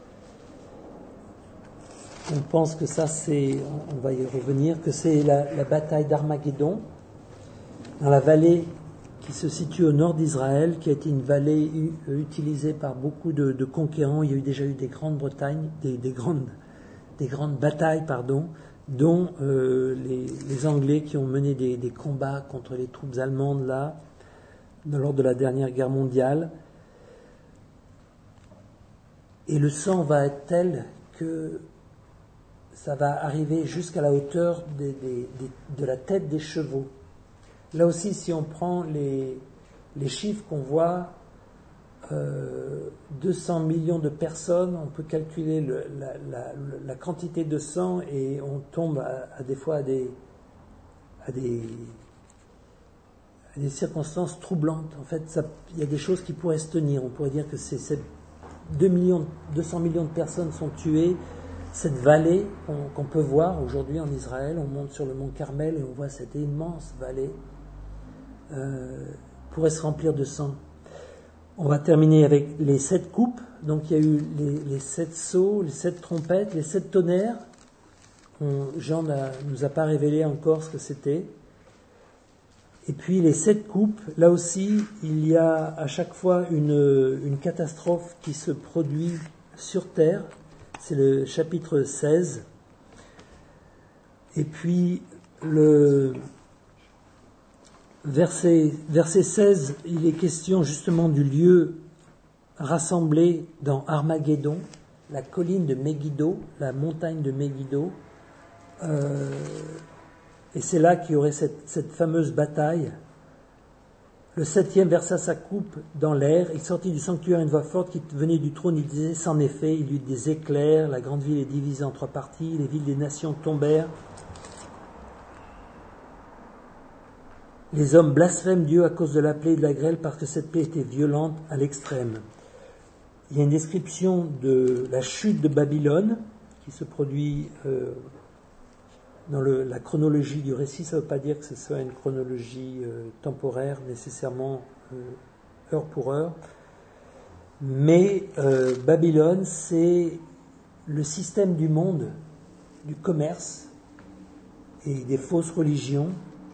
On pense que ça, c'est, on va y revenir, que c'est la, la bataille d'Armageddon, dans la vallée qui se situe au nord d'Israël, qui a été une vallée u, utilisée par beaucoup de, de conquérants. Il y a eu déjà eu des grandes Bretagnes, des, des grandes, des grandes batailles, pardon, dont euh, les, les Anglais qui ont mené des, des combats contre les troupes allemandes là, lors de la dernière guerre mondiale. Et le sang va être tel que ça va arriver jusqu'à la hauteur des, des, des, de la tête des chevaux. Là aussi, si on prend les, les chiffres qu'on voit, euh, deux cents millions de personnes, on peut calculer le, la, la, la quantité de sang et on tombe à, à des fois à des, à des, à des circonstances troublantes. En fait, ça, il y a des choses qui pourraient se tenir. On pourrait dire que c'est, c'est deux millions, deux cents millions de personnes sont tuées. Cette vallée qu'on, qu'on peut voir aujourd'hui en Israël, on monte sur le mont Carmel et on voit cette immense vallée, euh, pourrait se remplir de sang. On va terminer avec les sept coupes. Donc il y a eu les, les sept sceaux, les sept trompettes, les sept tonnerres. On, Jean ne nous a pas révélé encore ce que c'était. Et puis les sept coupes, là aussi, il y a à chaque fois une, une catastrophe qui se produit sur terre. C'est le chapitre seize. Et puis, le verset, verset seize, il est question justement du lieu rassemblé dans Armageddon, la colline de Megiddo, la montagne de Megiddo. Euh, et c'est là qu'il y aurait cette, cette fameuse bataille. Le septième versa sa coupe dans l'air, il sortit du sanctuaire une voix forte qui venait du trône, il disait, c'en est fait, il y eut des éclairs, la grande ville est divisée en trois parties, les villes des nations tombèrent. Les hommes blasphèment Dieu à cause de la plaie et de la grêle parce que cette plaie était violente à l'extrême. Il y a une description de la chute de Babylone qui se produit euh, dans le, la chronologie du récit. Ça ne veut pas dire que ce soit une chronologie euh, temporaire nécessairement euh, heure pour heure. Mais euh, Babylone, c'est le système du monde, du commerce et des fausses religions.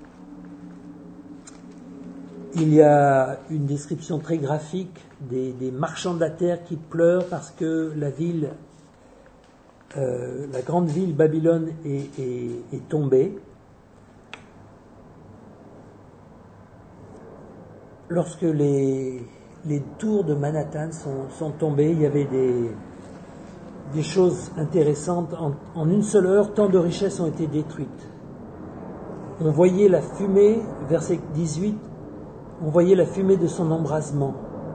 Il y a une description très graphique des, des marchands de la terre qui pleurent parce que la ville, euh, la grande ville Babylone est, est, est tombée. Lorsque les, les tours de Manhattan sont, sont tombées, il y avait des, des choses intéressantes. En, en une seule heure, tant de richesses ont été détruites. On voyait la fumée, verset dix-huit, on voyait la fumée de son embrasement.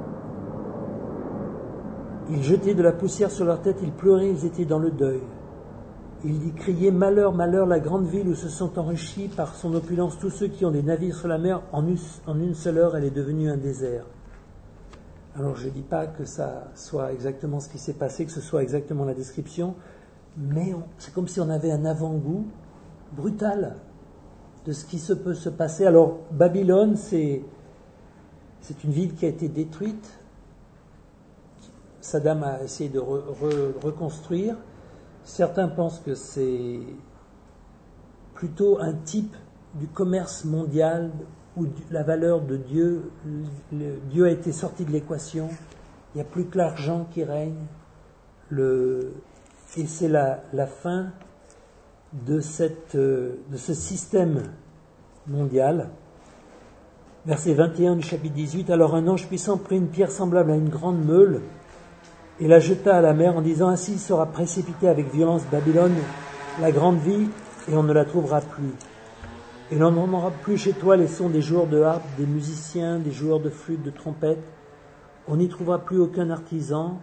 Ils jetaient de la poussière sur leur tête, ils pleuraient, ils étaient dans le deuil. Ils dit, criaient, malheur, malheur, la grande ville où se sont enrichis par son opulence tous ceux qui ont des navires sur la mer, en une, en une seule heure, elle est devenue un désert. Alors je ne dis pas que ça soit exactement ce qui s'est passé, que ce soit exactement la description, mais on, c'est comme si on avait un avant-goût brutal de ce qui se peut se passer. Alors Babylone, c'est... C'est une ville qui a été détruite. Saddam a essayé de re, re, reconstruire. Certains pensent que c'est plutôt un type du commerce mondial où la valeur de Dieu, le, Dieu a été sorti de l'équation. Il n'y a plus que l'argent qui règne. Le, et c'est la, la fin de, cette, de ce système mondial. Verset vingt et un du chapitre dix-huit, alors un ange puissant prit une pierre semblable à une grande meule et la jeta à la mer en disant, ainsi sera précipitée avec violence Babylone, la grande ville, et on ne la trouvera plus. Et l'on n'entendra plus chez toi les sons des joueurs de harpe, des musiciens, des joueurs de flûte, de trompette. On n'y trouvera plus aucun artisan.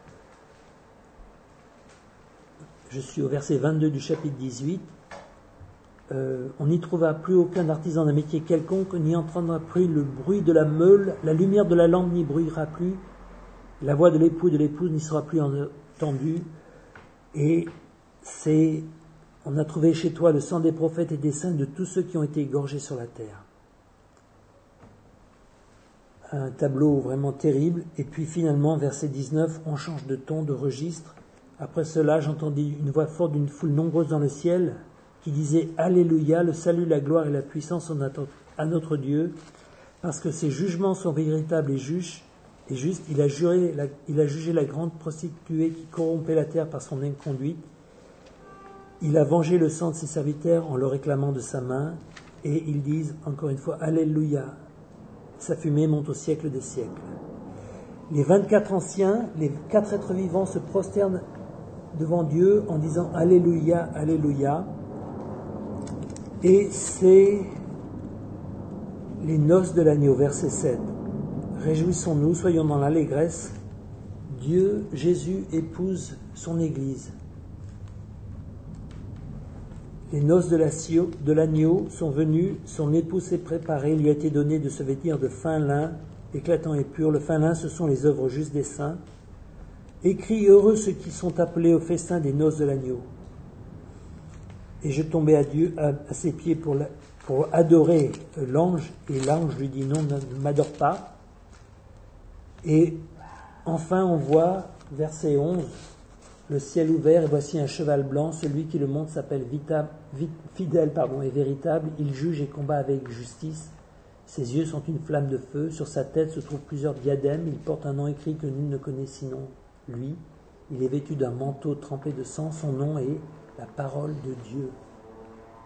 Je suis au verset vingt-deux du chapitre dix-huit. Euh, on n'y trouvera plus aucun artisan d'un métier quelconque, n'y entendra plus le bruit de la meule, la lumière de la lampe n'y bruyera plus, la voix de l'époux et de l'épouse n'y sera plus entendue, et c'est, on a trouvé chez toi le sang des prophètes et des saints de tous ceux qui ont été égorgés sur la terre. Un tableau vraiment terrible, et puis finalement, verset dix-neuf, on change de ton, de registre. Après cela, j'entendis une voix forte d'une foule nombreuse dans le ciel, qui disait « Alléluia, le salut, la gloire et la puissance sont à notre Dieu, parce que ses jugements sont véritables et justes. Et juste, il a, juré la, il a jugé la grande prostituée qui corrompait la terre par son inconduite. Il a vengé le sang de ses serviteurs en le réclamant de sa main. Et ils disent encore une fois « Alléluia, sa fumée monte au siècle des siècles. » Les vingt-quatre anciens, les quatre êtres vivants se prosternent devant Dieu en disant « Alléluia, Alléluia ». Et c'est les noces de l'agneau, verset sept. Réjouissons-nous, soyons dans l'allégresse. Dieu, Jésus, épouse son Église. Les noces de l'agneau sont venues, son épouse s'est préparée, il lui a été donné de se vêtir de fin lin, éclatant et pur. Le fin lin, ce sont les œuvres justes des saints. Écrit, heureux ceux qui sont appelés au festin des noces de l'agneau. Et je tombais à Dieu, à, à ses pieds pour, la, pour adorer l'ange, et l'ange lui dit non, ne m'adore pas. Et enfin on voit, verset onze, le ciel ouvert, et voici un cheval blanc, celui qui le monte s'appelle vita, vit, fidèle pardon, et véritable, il juge et combat avec justice. Ses yeux sont une flamme de feu, sur sa tête se trouvent plusieurs diadèmes, il porte un nom écrit que nul ne connaît sinon lui. Il est vêtu d'un manteau trempé de sang, son nom est la parole de Dieu.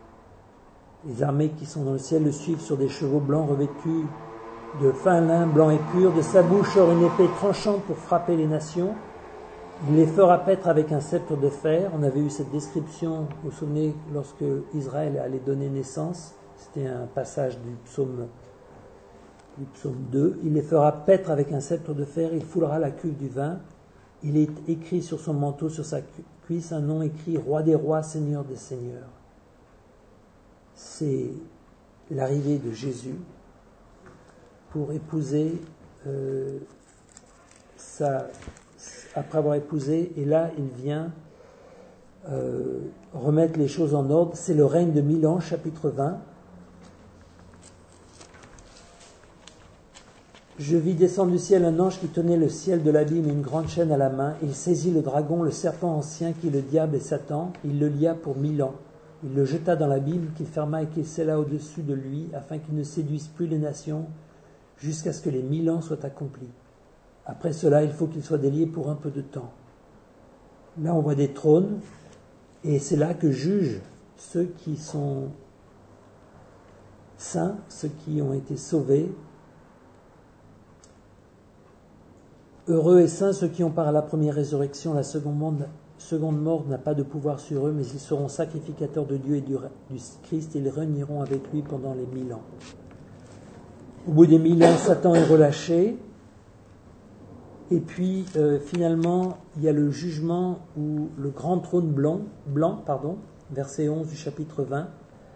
Les armées qui sont dans le ciel le suivent sur des chevaux blancs revêtus de fin lin blanc et pur. De sa bouche sort une épée tranchante pour frapper les nations. Il les fera paître avec un sceptre de fer. On avait eu cette description, vous vous souvenez, lorsque Israël allait donner naissance. C'était un passage du psaume, du psaume deux. Il les fera paître avec un sceptre de fer. Il foulera la cuve du vin. Il est écrit sur son manteau, sur sa cuisse, un nom écrit « Roi des rois, Seigneur des seigneurs ». C'est l'arrivée de Jésus pour épouser euh, sa... Après avoir épousé, et là, il vient euh, remettre les choses en ordre. C'est le règne de mille ans, chapitre vingt. Je vis descendre du ciel un ange qui tenait le ciel de l'abîme et une grande chaîne à la main. Il saisit le dragon, le serpent ancien qui est le diable et Satan. Il le lia pour mille ans. Il le jeta dans l'abîme qu'il ferma et qu'il scella au-dessus de lui, afin qu'il ne séduise plus les nations, jusqu'à ce que les mille ans soient accomplis. Après cela, il faut qu'il soit délié pour un peu de temps. Là, on voit des trônes, et c'est là que jugent ceux qui sont saints, ceux qui ont été sauvés. Heureux et saints ceux qui ont part à la première résurrection. La seconde, seconde mort n'a pas de pouvoir sur eux, mais ils seront sacrificateurs de Dieu et du, du Christ, et ils régneront avec lui pendant les mille ans. Au bout des mille ans, Satan est relâché. Et puis, euh, finalement, il y a le jugement où le grand trône blanc, blanc pardon, verset onze du chapitre vingt.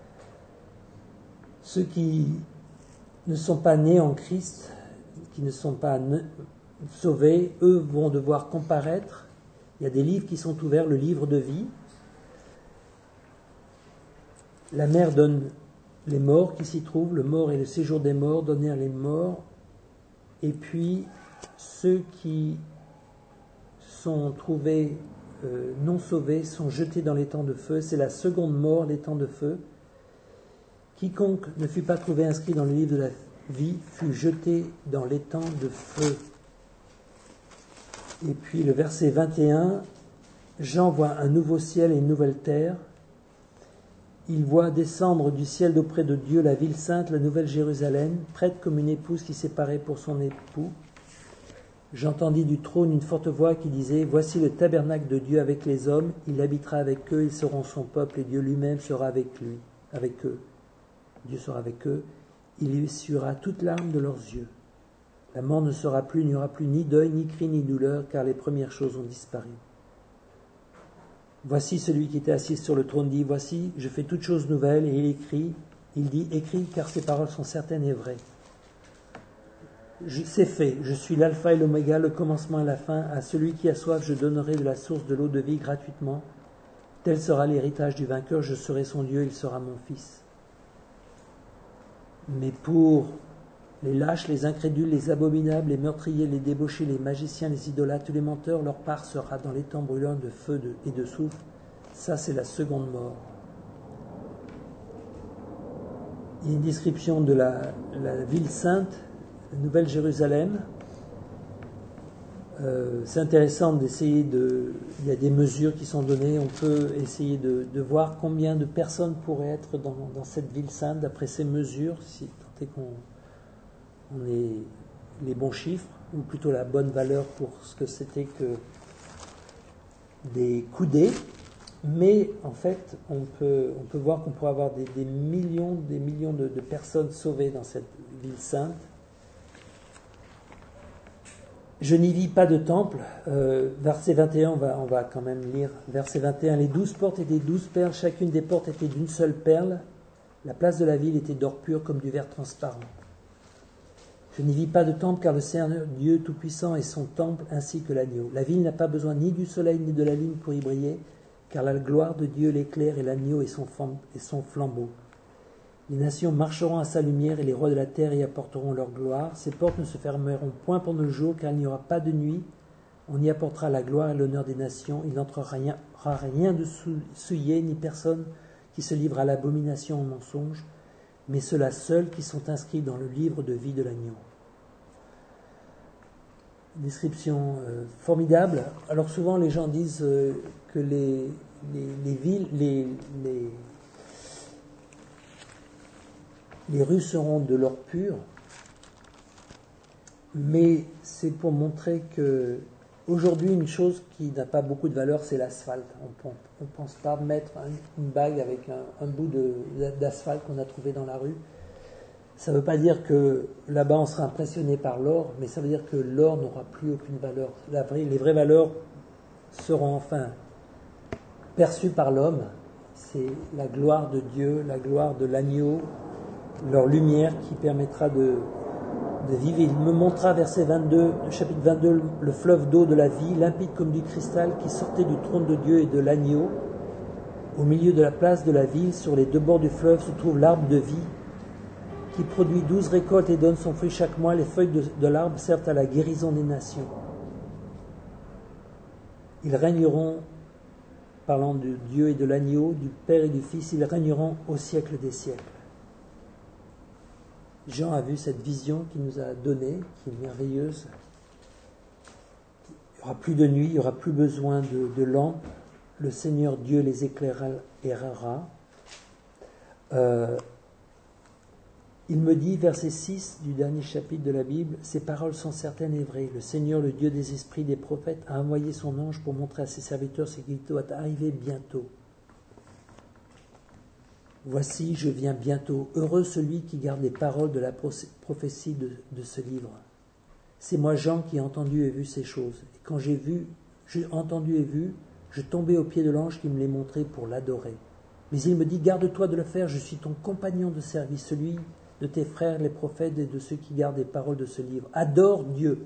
Ceux qui ne sont pas nés en Christ, qui ne sont pas ne, sauvés, eux vont devoir comparaître. Il y a des livres qui sont ouverts, le livre de vie. La mer donne les morts qui s'y trouvent, le mort et le séjour des morts, donner les morts. Et puis, ceux qui sont trouvés euh, non sauvés sont jetés dans les temps de feu. C'est la seconde mort, les temps de feu. Quiconque ne fut pas trouvé inscrit dans le livre de la vie fut jeté dans les temps de feu. Et puis le verset vingt et un, Jean voit un nouveau ciel et une nouvelle terre. Il voit descendre du ciel d'auprès de Dieu la ville sainte, la nouvelle Jérusalem, prête comme une épouse qui s'est parée pour son époux. J'entendis du trône une forte voix qui disait « Voici le tabernacle de Dieu avec les hommes, il habitera avec eux, ils seront son peuple et Dieu lui-même sera avec lui, avec eux. Dieu sera avec eux, il essuiera toute larme de leurs yeux. La mort ne sera plus, il n'y aura plus ni deuil, ni cri, ni douleur, car les premières choses ont disparu. Voici celui qui était assis sur le trône dit « Voici, je fais toutes choses nouvelles. » Et il écrit, il dit « Écris, car ces paroles sont certaines et vraies. » C'est fait, je suis l'alpha et l'oméga, le commencement et la fin. À celui qui a soif, je donnerai de la source de l'eau de vie gratuitement. Tel sera l'héritage du vainqueur, je serai son Dieu, il sera mon fils. Mais pour les lâches, les incrédules, les abominables, les meurtriers, les débauchés, les magiciens, les idolâtres, tous les menteurs, leur part sera dans les temps brûlants de feu et de soufre. Ça, c'est la seconde mort. Il y a une description de la, la ville sainte, la Nouvelle Jérusalem. Euh, c'est intéressant d'essayer de... Il y a des mesures qui sont données. On peut essayer de, de voir combien de personnes pourraient être dans, dans cette ville sainte, d'après ces mesures, si tant est qu'on on ait les bons chiffres, ou plutôt la bonne valeur pour ce que c'était que des coudées. Mais en fait, on peut, on peut voir qu'on pourrait avoir des, des millions, des millions de, de personnes sauvées dans cette ville sainte. Je n'y vis pas de temple. Euh, verset vingt et un, on va, on va quand même lire. Verset vingt et un, les douze portes étaient douze perles, chacune des portes était d'une seule perle. La place de la ville était d'or pur comme du verre transparent. Je n'y vis pas de temple, car le Seigneur Dieu Tout-Puissant est son temple ainsi que l'agneau. La ville n'a pas besoin ni du soleil ni de la lune pour y briller, car la gloire de Dieu l'éclaire et l'agneau est son, est son flambeau. Les nations marcheront à sa lumière et les rois de la terre y apporteront leur gloire. Ses portes ne se fermeront point pendant le jour, car il n'y aura pas de nuit. On y apportera la gloire et l'honneur des nations. Il n'entrera rien, rien de souillé, ni personne qui se livre à l'abomination au mensonge, mais ceux-là seuls qui sont inscrits dans le livre de vie de l'agneau. Description euh, formidable. Alors souvent les gens disent euh, que les, les, les villes, les, les, les rues seront de l'or pur, mais c'est pour montrer que aujourd'hui, une chose qui n'a pas beaucoup de valeur, c'est l'asphalte. On ne pense pas mettre une bague avec un, un bout de, d'asphalte qu'on a trouvé dans la rue. Ça ne veut pas dire que là-bas on sera impressionné par l'or, mais ça veut dire que l'or n'aura plus aucune valeur. La vraie, les vraies valeurs seront enfin perçues par l'homme. C'est la gloire de Dieu, la gloire de l'agneau, leur lumière qui permettra de, de vivre. Il me montra, verset vingt-deux, chapitre vingt-deux, le fleuve d'eau de la vie, limpide comme du cristal, qui sortait du trône de Dieu et de l'agneau. Au milieu de la place de la ville, sur les deux bords du fleuve, se trouve l'arbre de vie, qui produit douze récoltes et donne son fruit chaque mois. Les feuilles de, de l'arbre servent à la guérison des nations. Ils régneront, parlant de Dieu et de l'agneau, du Père et du Fils, ils régneront au siècle des siècles. Jean a vu cette vision qu'il nous a donnée, qui est merveilleuse. Il n'y aura plus de nuit, il n'y aura plus besoin de, de lampes. Le Seigneur Dieu les éclairera. Euh, Il me dit, verset six du dernier chapitre de la Bible, « Ces paroles sont certaines et vraies. Le Seigneur, le Dieu des esprits des prophètes, a envoyé son ange pour montrer à ses serviteurs ce qui doit arriver bientôt. Voici, je viens bientôt. Heureux celui qui garde les paroles de la prophétie de, de ce livre. C'est moi, Jean, qui ai entendu et vu ces choses. Et quand j'ai vu, j'ai entendu et vu, je tombais aux pieds de l'ange qui me les montrait pour l'adorer. Mais il me dit, garde-toi de le faire, je suis ton compagnon de service, celui de tes frères les prophètes et de ceux qui gardent les paroles de ce livre. Adore Dieu.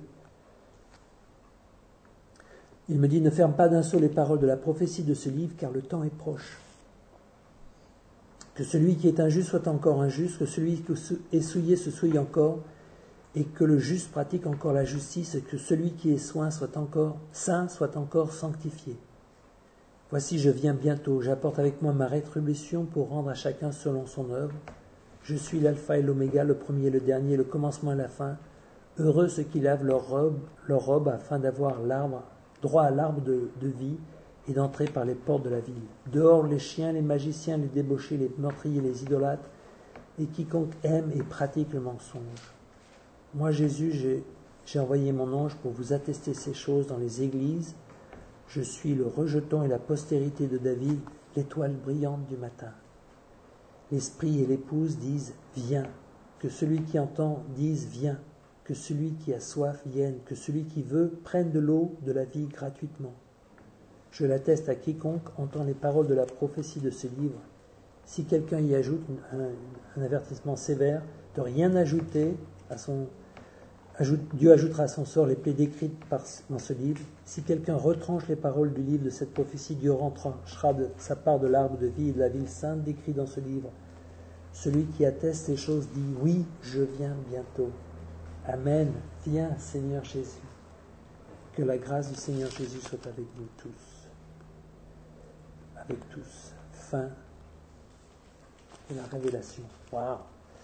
Il me dit, ne ferme pas d'un seau les paroles de la prophétie de ce livre, car le temps est proche. Que celui qui est injuste soit encore injuste, que celui qui est souillé se souille encore, et que le juste pratique encore la justice, et que celui qui est saint soit encore, saint soit encore sanctifié. Voici, je viens bientôt, j'apporte avec moi ma rétribution pour rendre à chacun selon son œuvre. Je suis l'alpha et l'oméga, le premier et le dernier, le commencement et la fin. Heureux ceux qui lavent leur robe, leur robe afin d'avoir l'arbre, droit à l'arbre de, de vie et d'entrer par les portes de la ville. Dehors les chiens, les magiciens, les débauchés, les meurtriers, les idolâtres, et quiconque aime et pratique le mensonge. Moi, Jésus, j'ai, j'ai envoyé mon ange pour vous attester ces choses dans les églises. Je suis le rejeton et la postérité de David, l'étoile brillante du matin. L'esprit et l'épouse disent « Viens ». Que celui qui entend dise « Viens ». Que celui qui a soif vienne. Que celui qui veut prenne de l'eau de la vie gratuitement. Je l'atteste à quiconque entend les paroles de la prophétie de ce livre. Si quelqu'un y ajoute un, un avertissement sévère, de rien ajouter à son... Ajoute, Dieu ajoutera à son sort les plaies décrites par, dans ce livre. Si quelqu'un retranche les paroles du livre de cette prophétie, Dieu retranchera de sa part de l'arbre de vie et de la ville sainte décrit dans ce livre. Celui qui atteste ces choses dit « Oui, je viens bientôt. Amen. Viens, Seigneur Jésus. » Que la grâce du Seigneur Jésus soit avec nous tous. Avec tous. Fin de la révélation. Waouh!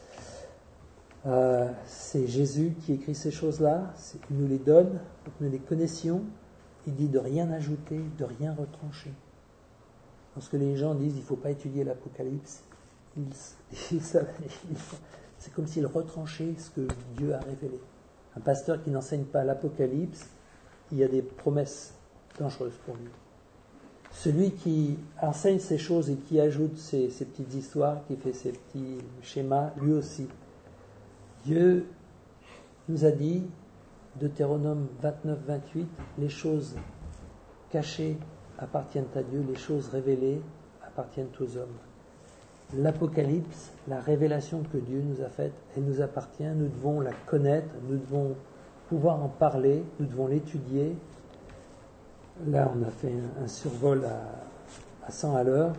Euh, c'est Jésus qui écrit ces choses-là, il nous les donne pour que nous les connaissions. Il dit de rien ajouter, de rien retrancher. Lorsque les gens disent il ne faut pas étudier l'Apocalypse, ils, ils, ils, c'est comme s'ils retranchaient ce que Dieu a révélé. Un pasteur qui n'enseigne pas l'Apocalypse, il y a des promesses dangereuses pour lui. Celui qui enseigne ces choses et qui ajoute ces, ces petites histoires, qui fait ces petits schémas, lui aussi. Dieu nous a dit, Deutéronome vingt-neuf vingt-huit, les choses cachées appartiennent à Dieu, les choses révélées appartiennent aux hommes. L'Apocalypse, la révélation que Dieu nous a faite, elle nous appartient, nous devons la connaître, nous devons pouvoir en parler, nous devons l'étudier. Là, on a fait un, un survol à, à cent à l'heure,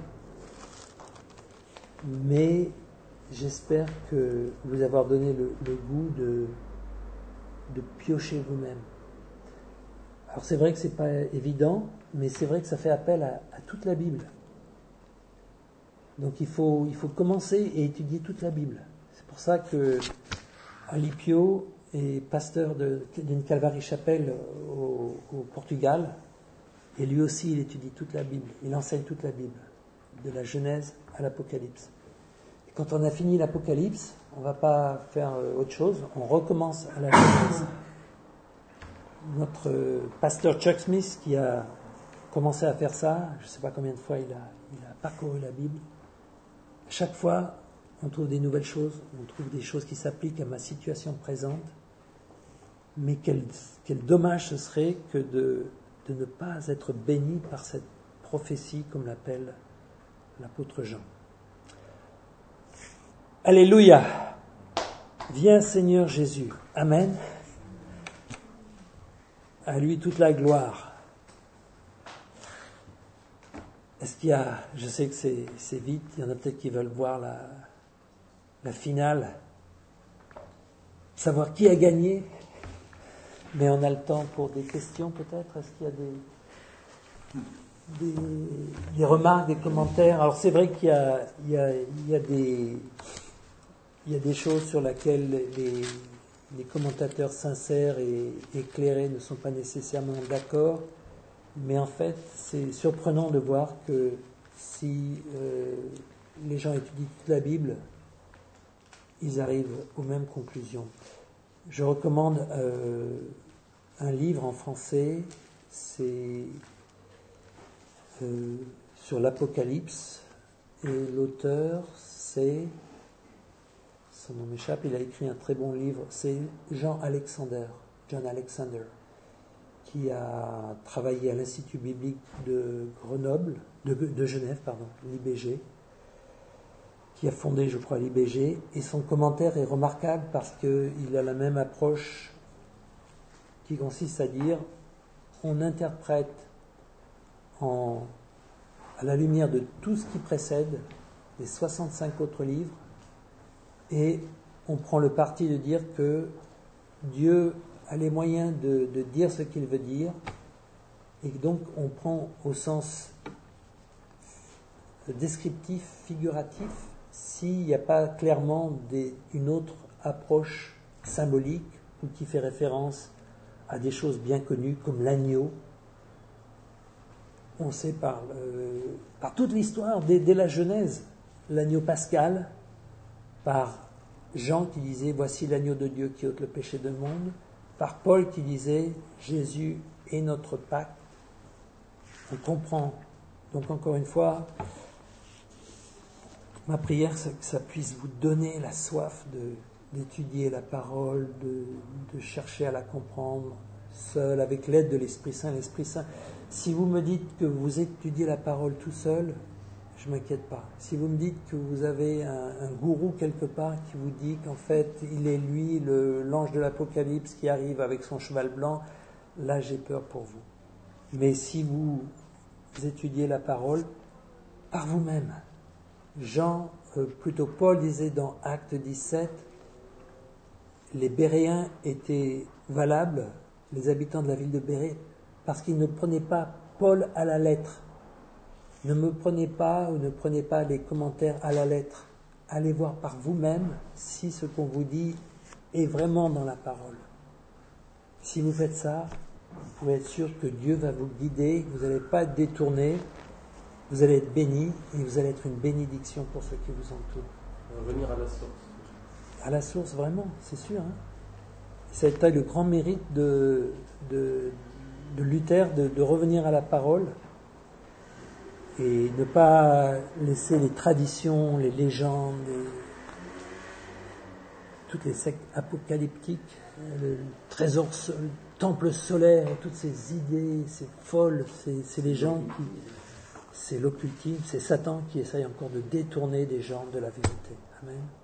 mais j'espère que vous avoir donné le, le goût de, de piocher vous-même. Alors c'est vrai que c'est pas évident, mais c'est vrai que ça fait appel à, à toute la Bible. Donc il faut, il faut commencer et étudier toute la Bible. C'est pour ça que Alipio est pasteur de, d'une Calvary Chapel au, au Portugal, et lui aussi il étudie toute la Bible, il enseigne toute la Bible, de la Genèse à l'Apocalypse. quand on a fini l'Apocalypse, on ne va pas faire autre chose, on recommence à la Genèse. Notre pasteur Chuck Smith, qui a commencé à faire ça, je ne sais pas combien de fois il a, il a parcouru la Bible, chaque fois on trouve des nouvelles choses, on trouve des choses qui s'appliquent à ma situation présente, mais quel, quel dommage ce serait que de, de ne pas être béni par cette prophétie, comme l'appelle l'apôtre Jean. Alléluia. Viens Seigneur Jésus. Amen. À lui toute la gloire. Est-ce qu'il y a, je sais que c'est, c'est vite, il y en a peut-être qui veulent voir la, la finale, savoir qui a gagné, mais on a le temps pour des questions peut-être. Est-ce qu'il y a des, des, des remarques, des commentaires? Alors c'est vrai qu'il y a, il y a, il y a des... Il y a des choses sur lesquelles les, les commentateurs sincères et éclairés ne sont pas nécessairement d'accord, mais en fait, c'est surprenant de voir que si euh, les gens étudient toute la Bible, ils arrivent aux mêmes conclusions. Je recommande euh, un livre en français, c'est euh, sur l'Apocalypse, et l'auteur, c'est... son nom m'échappe, il a écrit un très bon livre, c'est Jean Alexander, John Alexander, qui a travaillé à l'Institut biblique de Grenoble, de, de Genève, pardon, l'I B G, qui a fondé, je crois, l'I B G, et son commentaire est remarquable parce qu'il a la même approche qui consiste à dire, on interprète en, à la lumière de tout ce qui précède les soixante-cinq autres livres, et on prend le parti de dire que Dieu a les moyens de, de dire ce qu'il veut dire, et donc on prend au sens descriptif, figuratif, s'il n'y a pas clairement des, une autre approche symbolique ou qui fait référence à des choses bien connues comme l'agneau. On sait par, euh, par toute l'histoire, dès, dès la Genèse, l'agneau pascal, par Jean qui disait « Voici l'agneau de Dieu qui ôte le péché du monde », par Paul qui disait « Jésus est notre Pâque ». On comprend. Donc encore une fois, ma prière, c'est que ça puisse vous donner la soif de, d'étudier la parole, de, de chercher à la comprendre seul, avec l'aide de l'Esprit Saint. L'Esprit Saint, si vous me dites que vous étudiez la parole tout seul, je ne m'inquiète pas. Si vous me dites que vous avez un, un gourou quelque part qui vous dit qu'en fait, il est lui, le, l'ange de l'Apocalypse qui arrive avec son cheval blanc, là j'ai peur pour vous. Mais si vous étudiez la parole par vous-même, Jean, euh, plutôt Paul disait dans Acte dix-sept, les Béréens étaient valables, les habitants de la ville de Bérée, parce qu'ils ne prenaient pas Paul à la lettre. Ne me prenez pas ou ne prenez pas les commentaires à la lettre. Allez voir par vous-même si ce qu'on vous dit est vraiment dans la parole. Si vous faites ça, vous pouvez être sûr que Dieu va vous guider, que vous n'allez pas être détourné, vous allez être béni et vous allez être une bénédiction pour ceux qui vous entourent.
Revenir à la source.
À la source, vraiment, c'est sûr. Hein. Ça a été le grand mérite de, de, de Luther de, de revenir à la parole et ne pas laisser les traditions, les légendes, les, toutes les sectes apocalyptiques, le trésor, le temple solaire, toutes ces idées, c'est folles, c'est, c'est les gens qui, c'est l'occultisme, c'est Satan qui essaye encore de détourner des gens de la vérité. Amen.